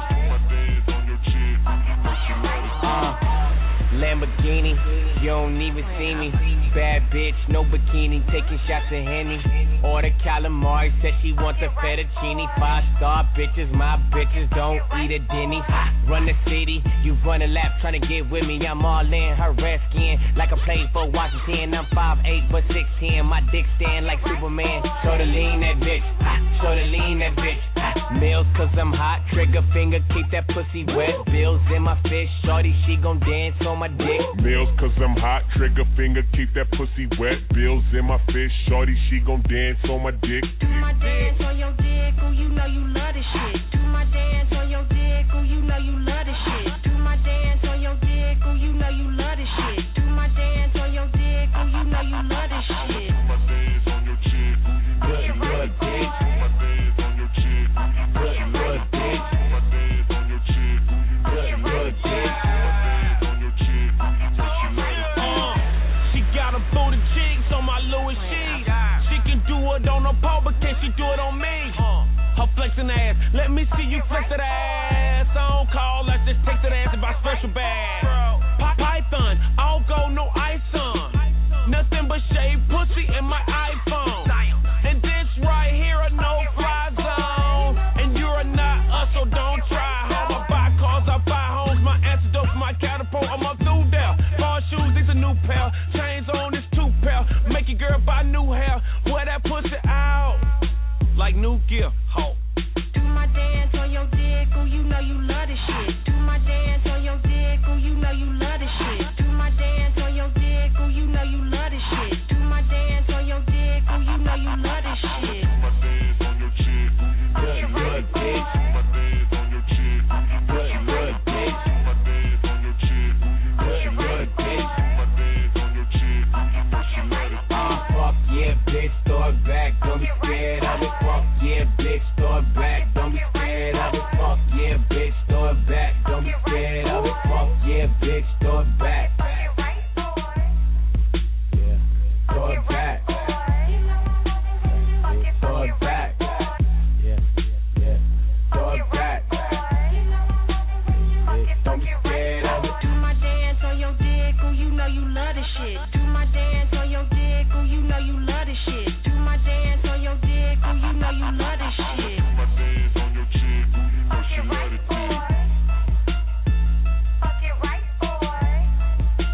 G: Lamborghini, you don't even see me. Bad bitch, no bikini, taking shots of Henny. Order calamari, said she wants a fettuccine. 5-star bitches, my bitches don't eat a Denny's. Run the city, you run a lap trying to get with me. I'm all in her red skin, like I played for Washington. I'm 5'8", but 6'10", my dick stand like Superman. Show the lean that bitch, show the lean that bitch. Meals cause I'm hot, trigger finger, keep that pussy wet. Bills in my fist, shorty, she gon' dance on my dick.
E: Meals cause I'm hot, trigger finger, keep that pussy wet. Bills in my fist, shorty, she gon' dance on my dick.
D: Do my dance on your dick, ooh, you know you love this shit. Do my dance on your dick, ooh, you know you love this shit. Do my dance on your dick, ooh, you know you love this shit. Do my dance on your dick, ooh, you know you love this shit. Do my dance on your chick, ooh, you know you love this shit. Do my dance on your chick, ooh, you know you love this shit. Do my dance on your chick, ooh, you know you love this shit.
O: She got a booty cheeks on my Louis sheets. She can do it on her pole, but can she do it on me? Her flexing ass, let me see you flex that ass. I don't call, let's just take that ass and buy special bags. Python, all gold, no ice on. Nothing but shaved pussy in my iPhone. And this right here a no-fly zone. And you're not us, so don't try. How I buy cars, I buy homes. My antidote for my catapult, I'm up through there. Bar shoes, these a new pair. Chains on, this 2 pair. Make your girl buy new hair. Wear that pussy out like new gear. Ho.
D: Do my dance on your dick, ooh, you know you love this shit. Do my dance on your dick, ooh, you know you love this shit. Do my dance on your dick, ooh, you know you love this shit. Do my dance on your dick, ooh, you know you love this shit. Do my dance on your chick, ooh, you know you love this shit. Do my dance on your chick, ooh, you know you love this shit. Do my dance on your chick, ooh, you know you love this shit. Do my dance on your chick, ooh, you know you love this shit.
G: Fuck yeah, bitch, throw it back, don't be scared of it. Fuck yeah, bitch, throw it back, don't be scared of it. Fuck yeah, bitch, throw it back, don't be scared of it. Fuck yeah, bitch, throw it back. Yeah, throw it back. Throw it back. Yeah, yeah, throw it back. Don't be scared of it.
D: Do my dance on your dick, ooh, you know you love this shit. Do my dance on your dick, ooh, you know you love this shit. Do my dance on your dick, ooh, you know you love this shit. Do my dance on your chick, ooh, you know she love this shit. Fuck it right, boy.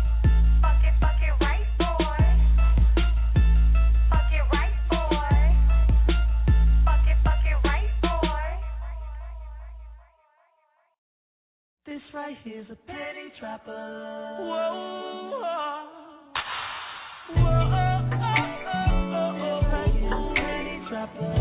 M: is a penny trapper.
J: Whoa.
M: This right here is a penny trapper.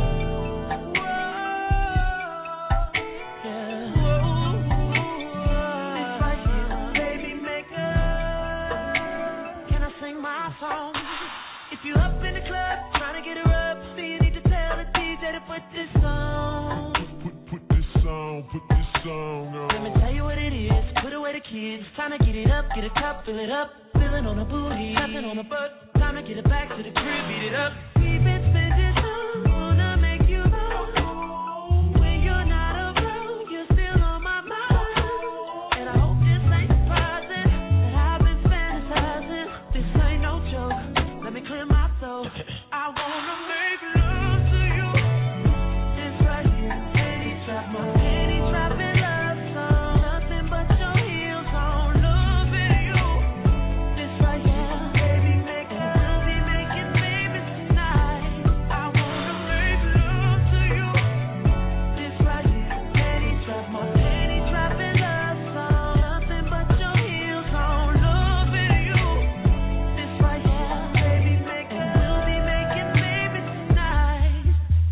J: If you up in the club, trying to get her up, so you need to tell the DJ to put this song.
E: Put this song on.
J: Let me tell you what it is. Put away the kids. Time to get it up, get a cup, fill it up. Feeling on the booty, nothing on the butt. Time to get it back to the crib, beat it up. We've been spending time, wanna make you know. When you're not around, you're still on my mind. And I hope this ain't surprising that I've been fantasizing. This ain't no joke. Let me clear my throat. I wanna make love to you. This right here, penny trap, my penny trapping love song. Nothing but your heels on, loving you. This right here, baby, make it. We'll be making babies tonight. I wanna make love to you. This right here, penny trap, my penny trapping love song. Nothing but your heels on, loving you. This right here, baby, make it. We'll be making babies tonight.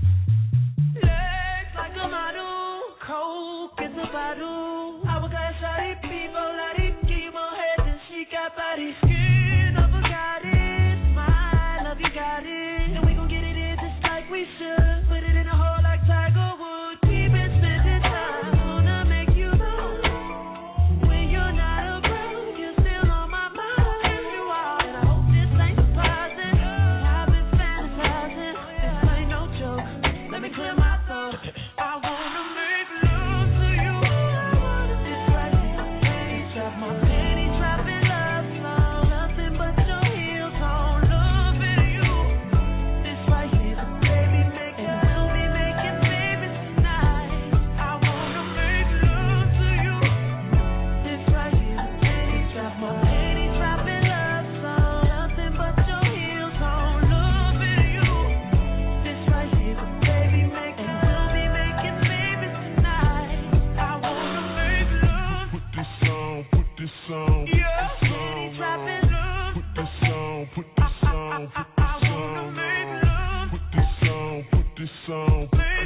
J: Legs like a model, coke is a bottle. Hourglass shawty, people like it, keep more head than she got body. Skin of a goddess, my love you got it. And we gon' get it in just like we should. Put it in a hole like Tiger Woods. We've been spending time, wanna make you know. When you're not around, you're still on my mind. Yes, you are. And I hope this ain't surprising. I've been fantasizing. This ain't no joke. Let me clear my throat. I wanna make love to you. This right here, penny trap, my penny trapping love song. Nothing but your heels on, loving you. This right here, baby, make it. We'll be making babies tonight. I wanna make love to you. This right here, penny trap, my penny trapping love song. Nothing but your heels on, loving you. This right here, baby, make it. We'll be making babies tonight. I wanna make love.
E: Put this song.
J: Yeah, penny trapping love.
E: Put this song.
J: I wanna make love.
E: Put this song.
J: Make love.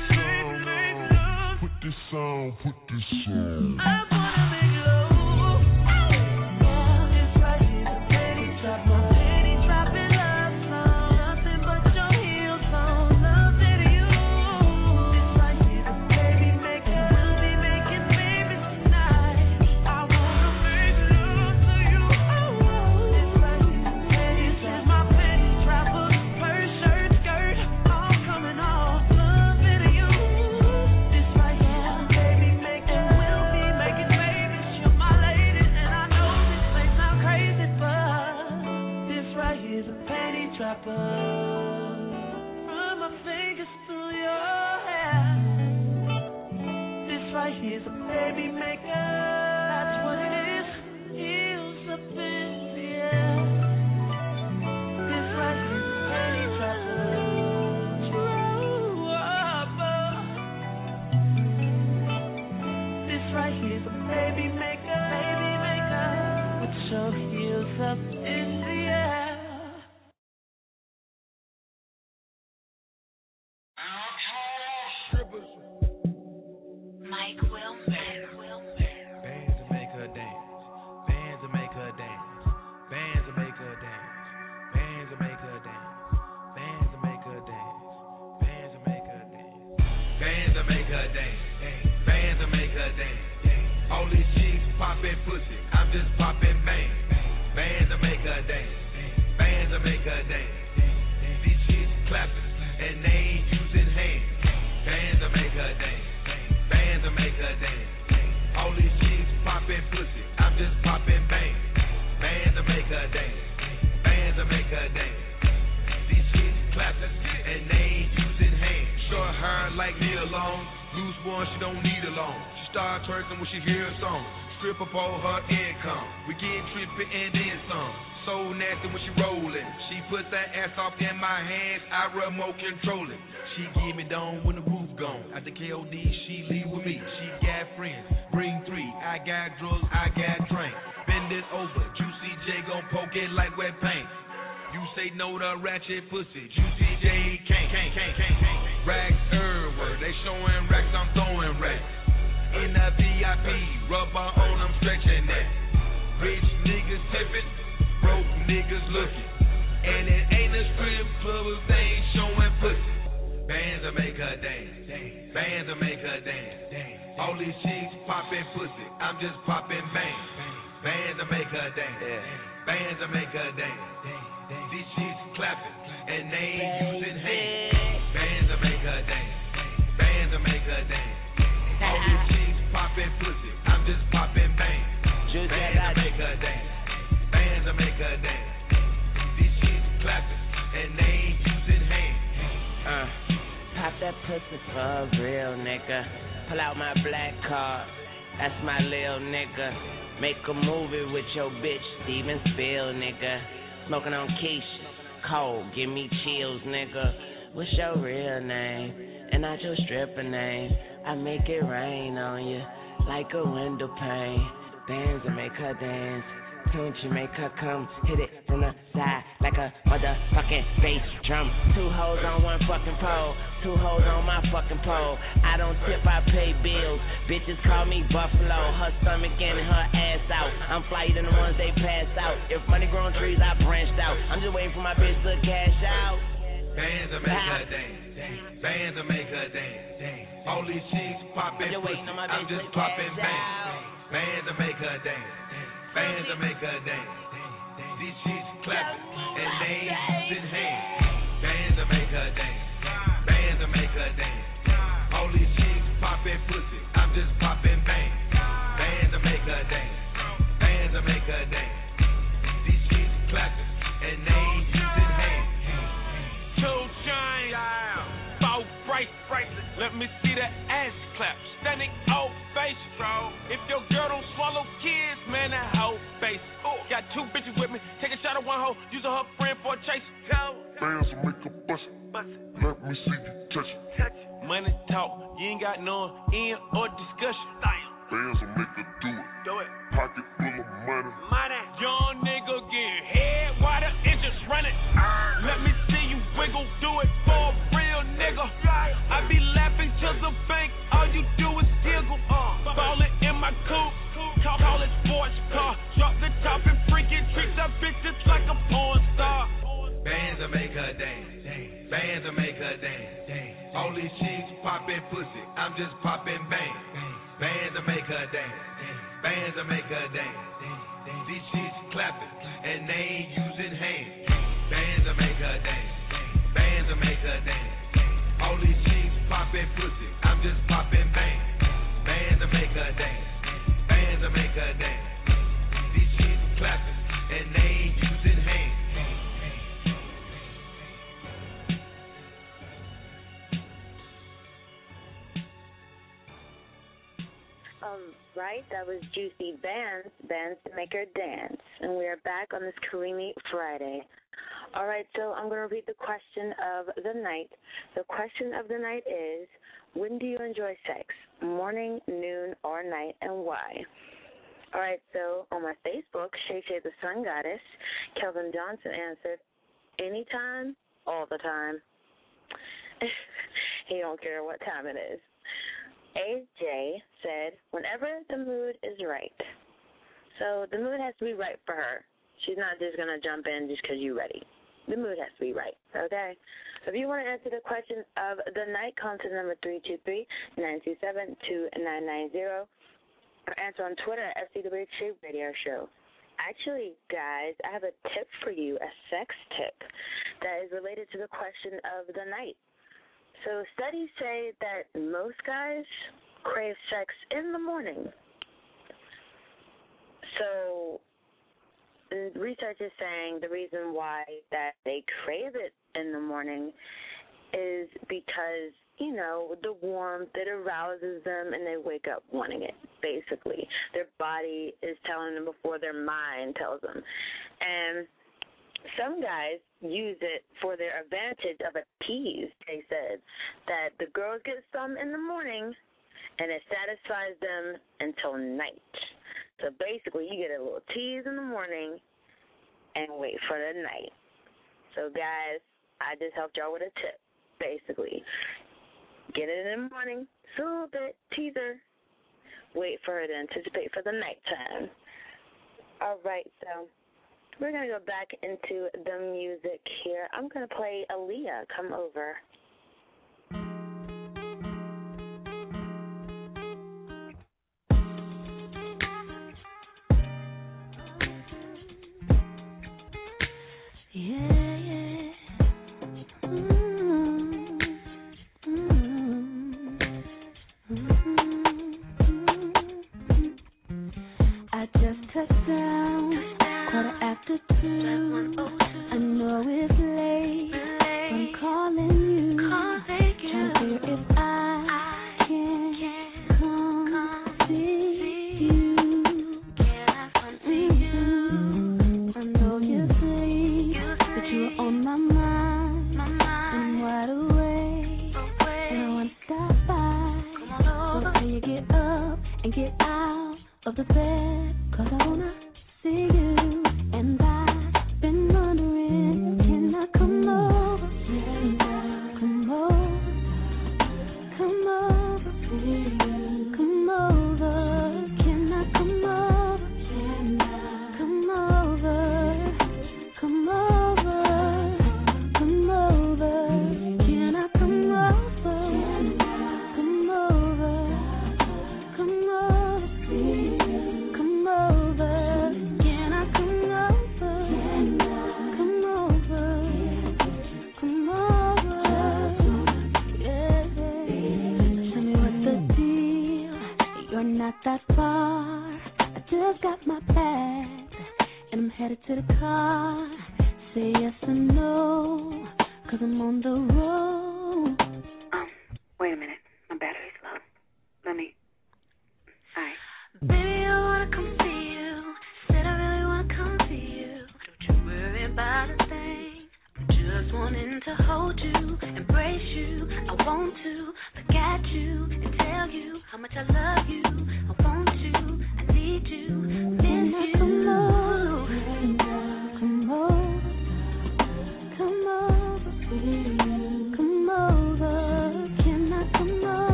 E: Put this song.
J: I wanna make love. This right here, penny trap, my penny trapping love song. Nothing but your heels on, loving you. This right here, baby, make it. We'll be making babies tonight. I wanna make love to you. This right here, penny trap, my penny trapper. Purse, shirt, skirt, all coming off, loving you. This right here, baby, make it. We'll be making babies. You're my lady, and I know this may sound crazy, but this right here's a penny trapper. Run my fingers through your hair. This right here's a baby maker. That's what it is. Heels up in the air. This right here's a penny trapper. This right here's a baby maker. With your heels up in the air.
P: Mike Wilmer.
Q: Bands to make her dance. Bands to make her dance. Bands to make her dance. Bands to make her dance. Bands to make her dance. Bands to make her dance. Bands to make her dance. Bands to make her dance. All these chicks poppin' pussy. I'm just poppin' bang. Bands to make her dance. Bands to make her dance. These chicks clappin' and they ain't using hands. Bands to make her dance. Bands to make her dance. All these chicks poppin' pussy. I'm just poppin' bang. Bands to make her dance. Bands to make her dance. These chicks clappin' and they ain't using hands. Short hair like Neil Long. Loose one, she don't need a loan. She start twerking when she hear a song. Strip up all her income. We get trippin' and then some. so nasty when she rollin'. She put that ass off in my hands, I remote control it. She give me down when the roof gone. At the KOD, she leave with me. She got friends, bring 3. I got drugs, I got drink. Bend it over, Juicy J gon' poke it like wet paint. You say no to ratchet pussy, Juicy J can't. Racks everywhere, they showing racks, I'm throwing racks. In the VIP, rubber on, I'm stretching that. Rich niggas tipping, broke niggas looking. And it ain't a strip club if they ain't showing pussy. Bands will make her dance, bands will make her dance. All these chicks popping pussy, I'm just popping bangs. Bands will make her dance, bands will make her dance. These chicks clapping, and they ain't using hands. Bands will make her dance, bands will make her dance. All these chicks popping pussy, I'm just popping bangs. Bands will make her dance, bands will make her dance. These chicks clapping, and they ain't using hands.
H: Pop that pussy for a real nigga. Pull out my black card, that's my lil nigga. Make a movie with your bitch, Steven Spiel, nigga. Smoking on Keisha, cold, give me chills, nigga. What's your real name? And not your stripper name. I make it rain on you like a window pane. Bands that make her dance. Tunchi make her come, hit it from the side like a motherfucking bass drum. 2 hoes on one fucking pole, 2 hoes on my fucking pole. I don't tip, I pay bills. Bitches call me Buffalo, her stomach in and her ass out. I'm flyer than the ones they pass out. If money growing trees, I branched out. I'm just waiting for my bitch to cash out.
Q: Bands will make her dance, bands will make her dance. All these chicks popping pussy, I'm just popping bangs. Bands will make her dance, bands will make her dance. These chicks clapping, and they ain't using hands. Bands will make her dance, bands will make her dance. All these chicks popping pussy, I'm just popping bangs. Bands will make her dance, bands will make her dance. These chicks clapping, and they ain't using hands.
O: 2 chains, 4 bracelets. Let me see that ass clap. Standing ovation. If your girl don't swallow kids, man, that hoe face. Got 2 bitches with me. Take a shot at one hoe, using her friend for a chase.
E: Bands will make her bust it. Let me see you touch it.
O: Money talk, you ain't got no end or discussion.
E: Bands will make her do it. Pocket full of money.
O: Young nigga get head while the engine's running. Let me see you wiggle, do it for a real nigga. I be laughing to the bank, all you do is giggle. Ballin' in my coupe, call it sports car. Drop the top and freaking treat that bitch just like a porn star.
Q: Bands will make her dance, bands will make her dance. All these chicks popping pussy, I'm just popping bangs. Bands will make her dance, bands will make her dance. These chicks clapping, and they ain't using hands. Bands will make her dance, bands will make her dance. All these chicks popping pussy, I'm just popping bangs. Bands will make her dance, bands will make her dance. These chicks clapping, and they ain't using hands.
F: Right, that was Juicy Bands to make her dance. And we are back on this Karimi Friday. All right, so I'm going to repeat the question of the night. The question of the night is, when do you enjoy sex? Morning, noon, or night, and why? All right, so on my Facebook, Shay Shay the Sun Goddess, Kelvin Johnson answered, anytime, all the time. He don't care what time it is. AJ said, whenever the mood is right. So the mood has to be right for her. She's not just going to jump in just because you're ready. The mood has to be right, okay? So if you want to answer the question of the night, call to number 323-927-2990 or answer on Twitter at SCWH Radio Show. Actually, guys, I have a tip for you, a sex tip that is related to the question of the night. So studies say that most guys crave sex in the morning. So research is saying the reason why that they crave it in the morning is because, you know, the warmth, it arouses them and they wake up wanting it. basically. Their body is telling them before their mind tells them. And some guys use it for their advantage of a tease. They said that the girls get some in the morning and it satisfies them until night. So basically you get a little tease in the morning and wait for the night. So guys, I just helped y'all with a tip, basically. Get it in the morning, it's a little bit teaser. Wait for it to anticipate for the nighttime. All right, so we're going to go back into the music here. I'm going to play Aaliyah, Come Over.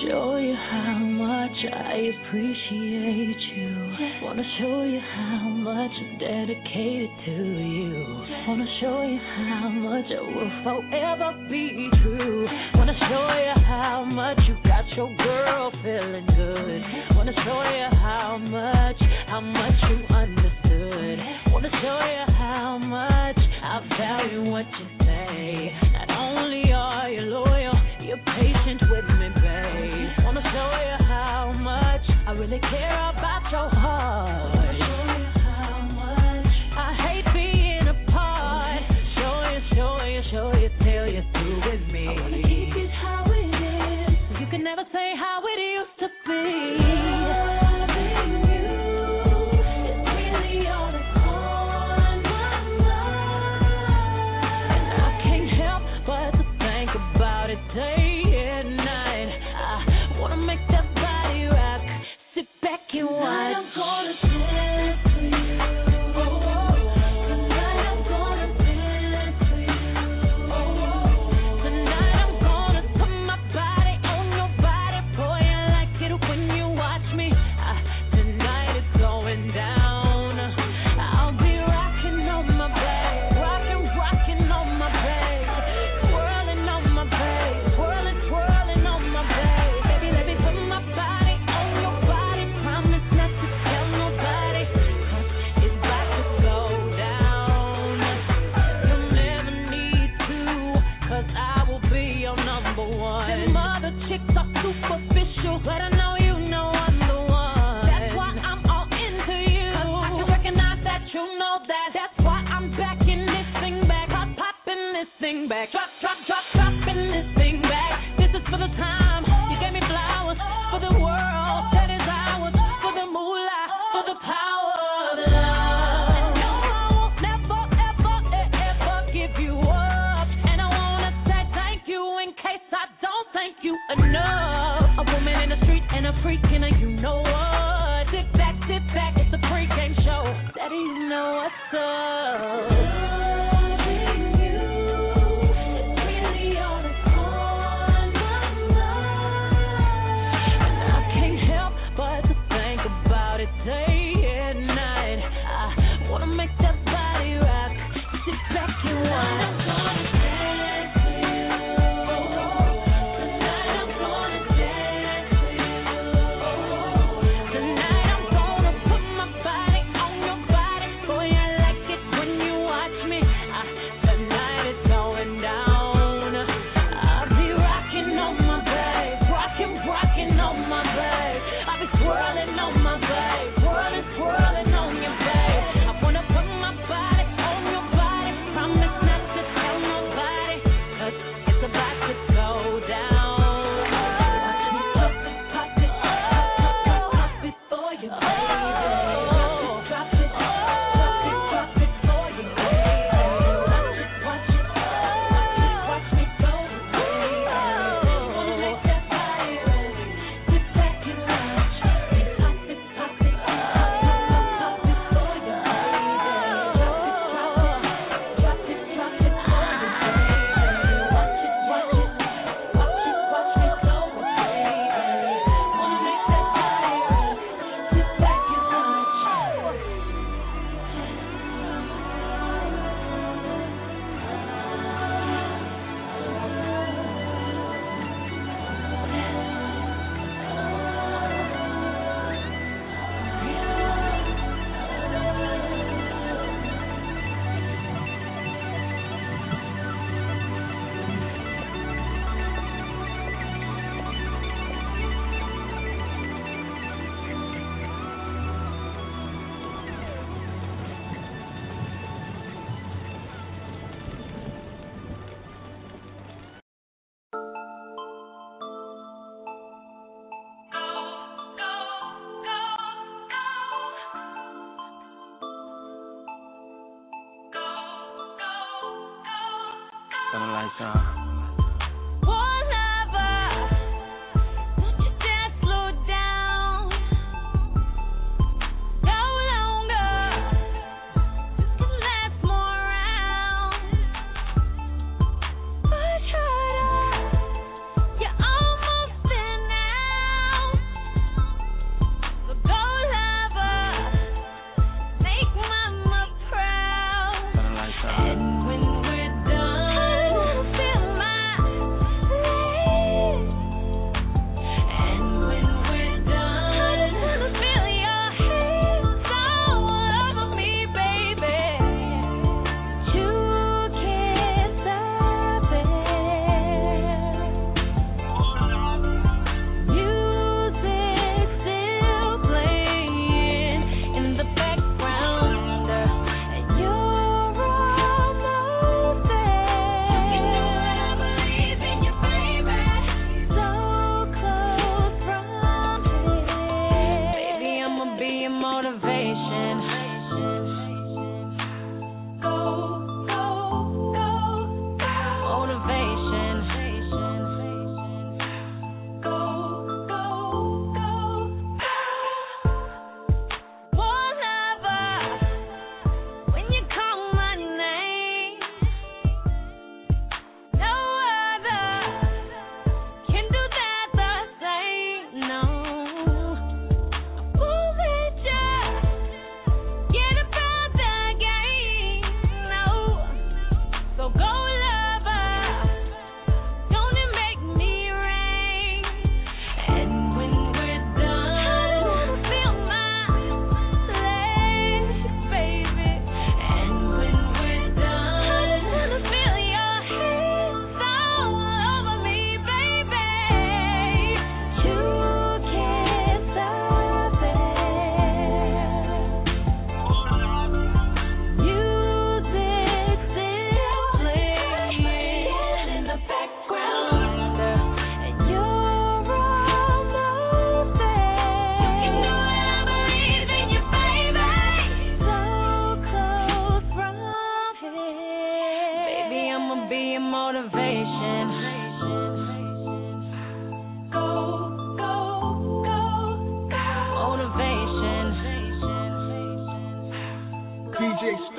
P: show you how much I appreciate you. Wanna show you how much I'm dedicated to you. Wanna show you how much I will forever be true. Wanna show you how much you got your girl feeling good. Wanna show you how much you understood. Wanna show you how much I value what you say. Not only are you loyal, you're patient with me, babe. Wanna show you how much I really care about your heart. Wanna show you how much I hate being apart. Show you till you're through with me. I wanna keep it how it is. You can never say how it used to be. Day and night, I wanna make that body rock. Sit back and watch. Tonight I'm gonna dance for you. Tonight I'm gonna dance for you. Tonight I'm gonna put my body on your body. Boy, I like it when you watch me. Tonight it's going down. I'll be rocking on my back, rocking on my back, twirling on my back. Superficial, but I know you know I'm the one. That's why I'm all into you. 'Cause I can recognize that you know that. That's why I'm backing this thing back. I'm popping this thing back. Dropping this thing back. This is for the time you gave me flowers, for the world that is ours, for the moolah, for the power of love. No, I won't never give you up. And I wanna say thank you in case I don't thank you enough. A woman in the street and a freak in a you know what. Sit back, it's a pre-game show. Daddy, you know what's up. Loving you, it's really all that's on my mind. And I can't help but to think about it day and night. I wanna make that body rock. Sit back and watch.
Q: Turn the lights on.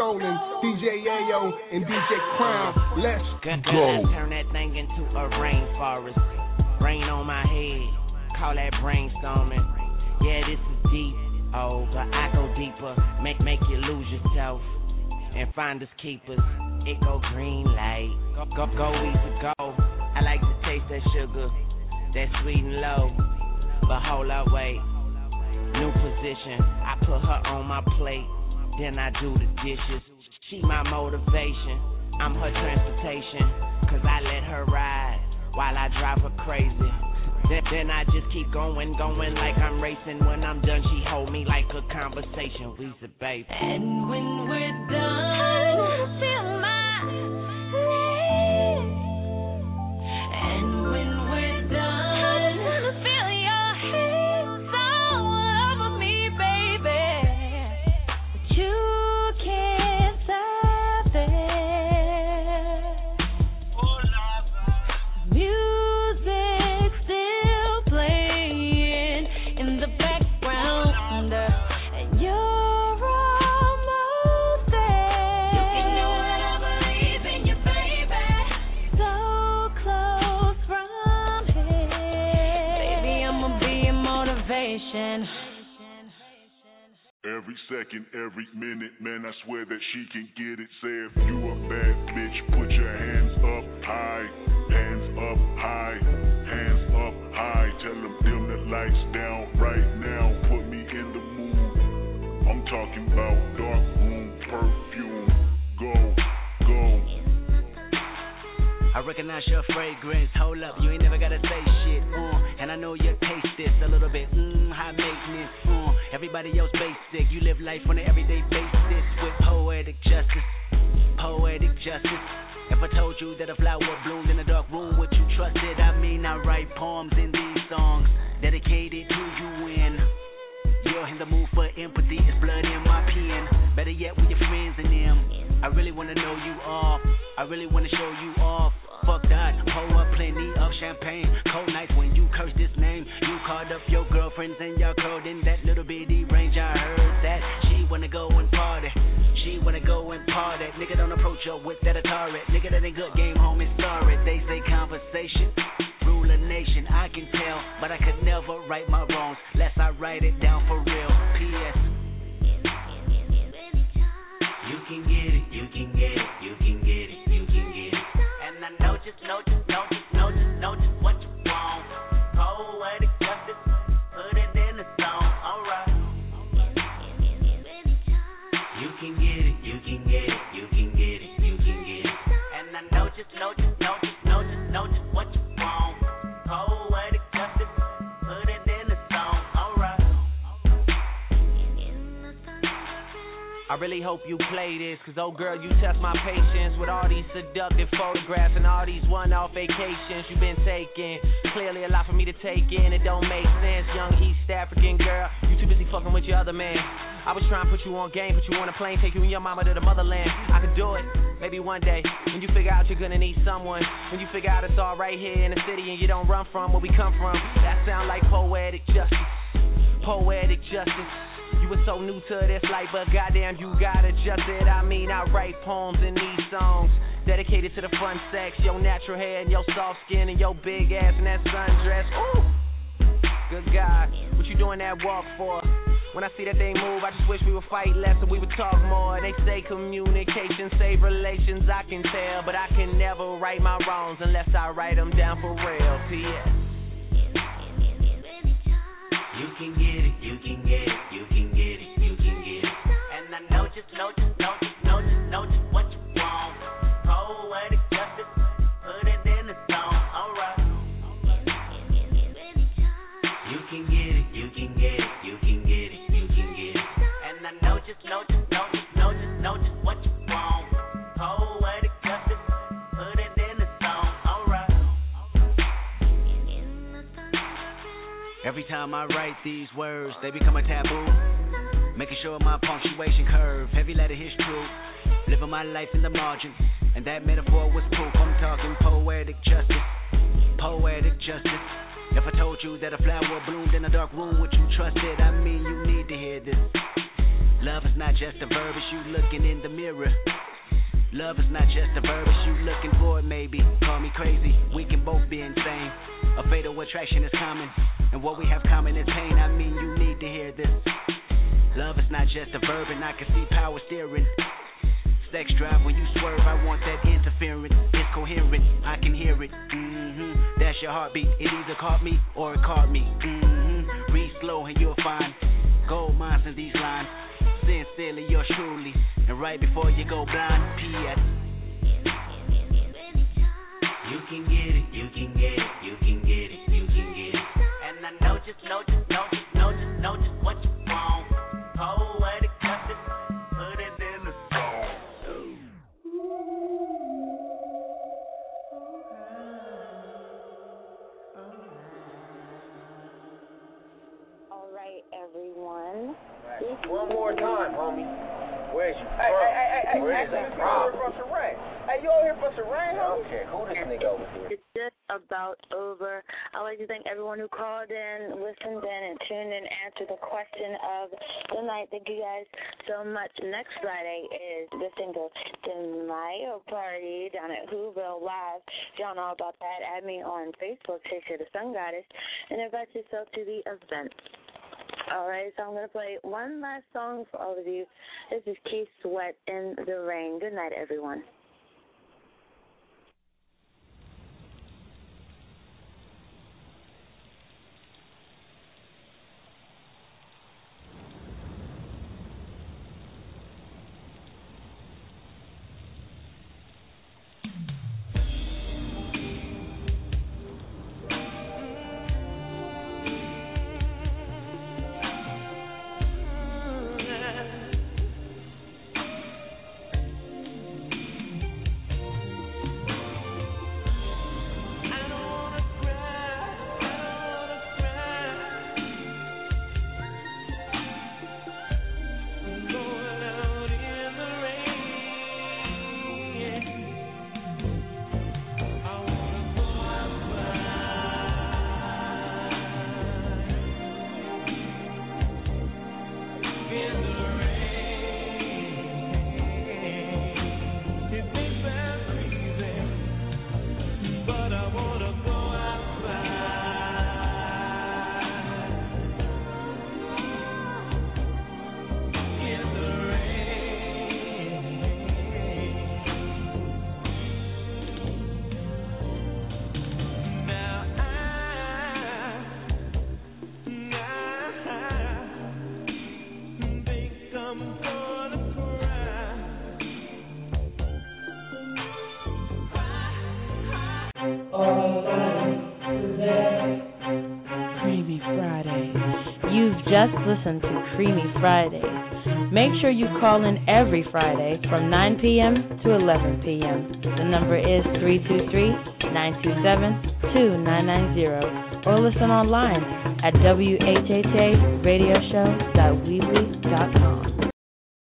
R: Rollin', DJ Ayo, and DJ Crown. Let's
H: go.
R: go.
H: Turn that thing into a rainforest. Rain on my head, call that brainstorming. Yeah, this is deep. Oh, but I go deeper. Make you lose yourself and find us keepers. It go green light. Go easy go. I like to taste that sugar, that sweet and low. But hold up, wait. New position. I put her on my plate, then I do the dishes. She my motivation. I'm her transportation. Cause I let her ride while I drive her crazy. Then I just keep going like I'm racing. When I'm done, she hold me like a conversation. We's a baby.
P: And when we're done, feel my need. And when we're done, feel your hands all over me, baby. But you can't stop it. Music still playing in the background, and you're almost there. You can do it, I believe in you, baby. So close from here, baby, I'ma be your motivation.
E: Every second, every minute, man, I swear that she can get it. Say if you a bad bitch, put your hands up high. Hands up high, hands up high. Tell them dim the lights down right now. Put me in the mood. I'm talking about dark room perfume. Go, go.
S: I recognize your fragrance. Hold up, you ain't never gotta say shit. And I know you taste this a little bit. High maintenance. Everybody else basic. You live life on an everyday basis with poetic justice. Poetic justice. If I told you that a flower bloomed in a dark room, would you trust it? I mean, I write poems in these songs dedicated to you when you're in the mood for empathy. It's blood in my pen. Better yet, with your friends and them. I really wanna know you all. I really wanna show you off. Fuck that, pour up plenty of champagne. Cold nights when you curse this name. You called up your girlfriends and y'all curled in that little bitty range. I heard that she wanna go and party. She wanna go and party. Nigga, don't approach her with that Atari. Nigga, that ain't good game, home is sorry. They say conversation rule a nation. I can tell, but I could never right my wrongs lest I write it down for real. P.S. You can get it, you can get it, you can get it, you can get it. And I know just what you want. Poetic justice, put it in the song, alright. You can get it, you can get it, you can get it, you can get it. And I know just what you want. Poetic justice, put it in the song, alright. I really hope you play this, cause oh girl, you test my patience with all these seductive photographs and all these one-off vacations you've been taking. Clearly a lot for me to take in, it don't make sense. Young East African girl, you too busy fucking with your other man. I was trying to put you on game, put you on a plane, take you and your mama to the motherland. I could do it, maybe one day, when you figure out you're gonna need someone. When you figure out it's all right here in the city and you don't run from where we come from. That sound like poetic justice, poetic justice. You were so new to this life, but goddamn, you got adjusted. I mean, I write poems in these songs dedicated to the fun sex, your natural hair and your soft skin and your big ass and that sundress. Ooh, good God, what you doing that walk for? When I see that thing move, I just wish we would fight less and we would talk more. They say communication save relations, I can tell, but I can never right my wrongs unless I write them down for real. P.S. You can get it, you can get it, you can get it, you can get it. And I know just what you want. Poetic justice, put it in the song, alright. You can get it, you can get it, you can get it, you can get it. And I know just what you want. Poetic justice, put it in the song, alright. Every time I write these words, they become a taboo. Making sure my punctuation curve, heavy letter hits true. Living my life in the margin, and that metaphor was proof. I'm talking poetic justice, poetic justice. If I told you that a flower bloomed in a dark room, would you trust it? I mean, you need to hear this.
T: Love is not just a verb, it's you looking in the mirror. Love is not just a verb, it's you looking for it maybe. Call me crazy, we can both be insane. A fatal attraction is common, and what we have common is pain. I mean, you need to hear this. Love is not just a verb, and I can see power steering. Sex drive when you swerve, I want that interference. It's coherent, I can hear it. That's your heartbeat, it either caught me or it caught me. Read slow and you'll find gold mines in these lines. Sincerely, yours truly, and right before you go blind, P.S. You can get it, you can get it, you can get it, you can get it. And I know just what you want. Poetic justice, put it in the song.
F: All right, everyone.
K: One more time, homie. Where's you from?
F: Hey,
K: Where is that from? Hey, you over here for some rain, homie? Okay, who this nigga over here?
F: It's just about over. I'd like to thank everyone who called in, listened in, and tuned in, answered the question of the night. Thank you guys so much. Next Friday is the Cinco de Mayo party down at Whoville Live. If y'all know about that, add me on Facebook, Shay the Sun Goddess, and invite yourself to the event. All right, so I'm going to play one last song for all of you. This is Keith Sweat, In the Rain. Good night, everyone.
B: Just listen to Creamy Fridays. Make sure you call in every Friday from 9 p.m. to 11 p.m. The number is 323-927-2990 or listen online at whharadioshow.weebly.com.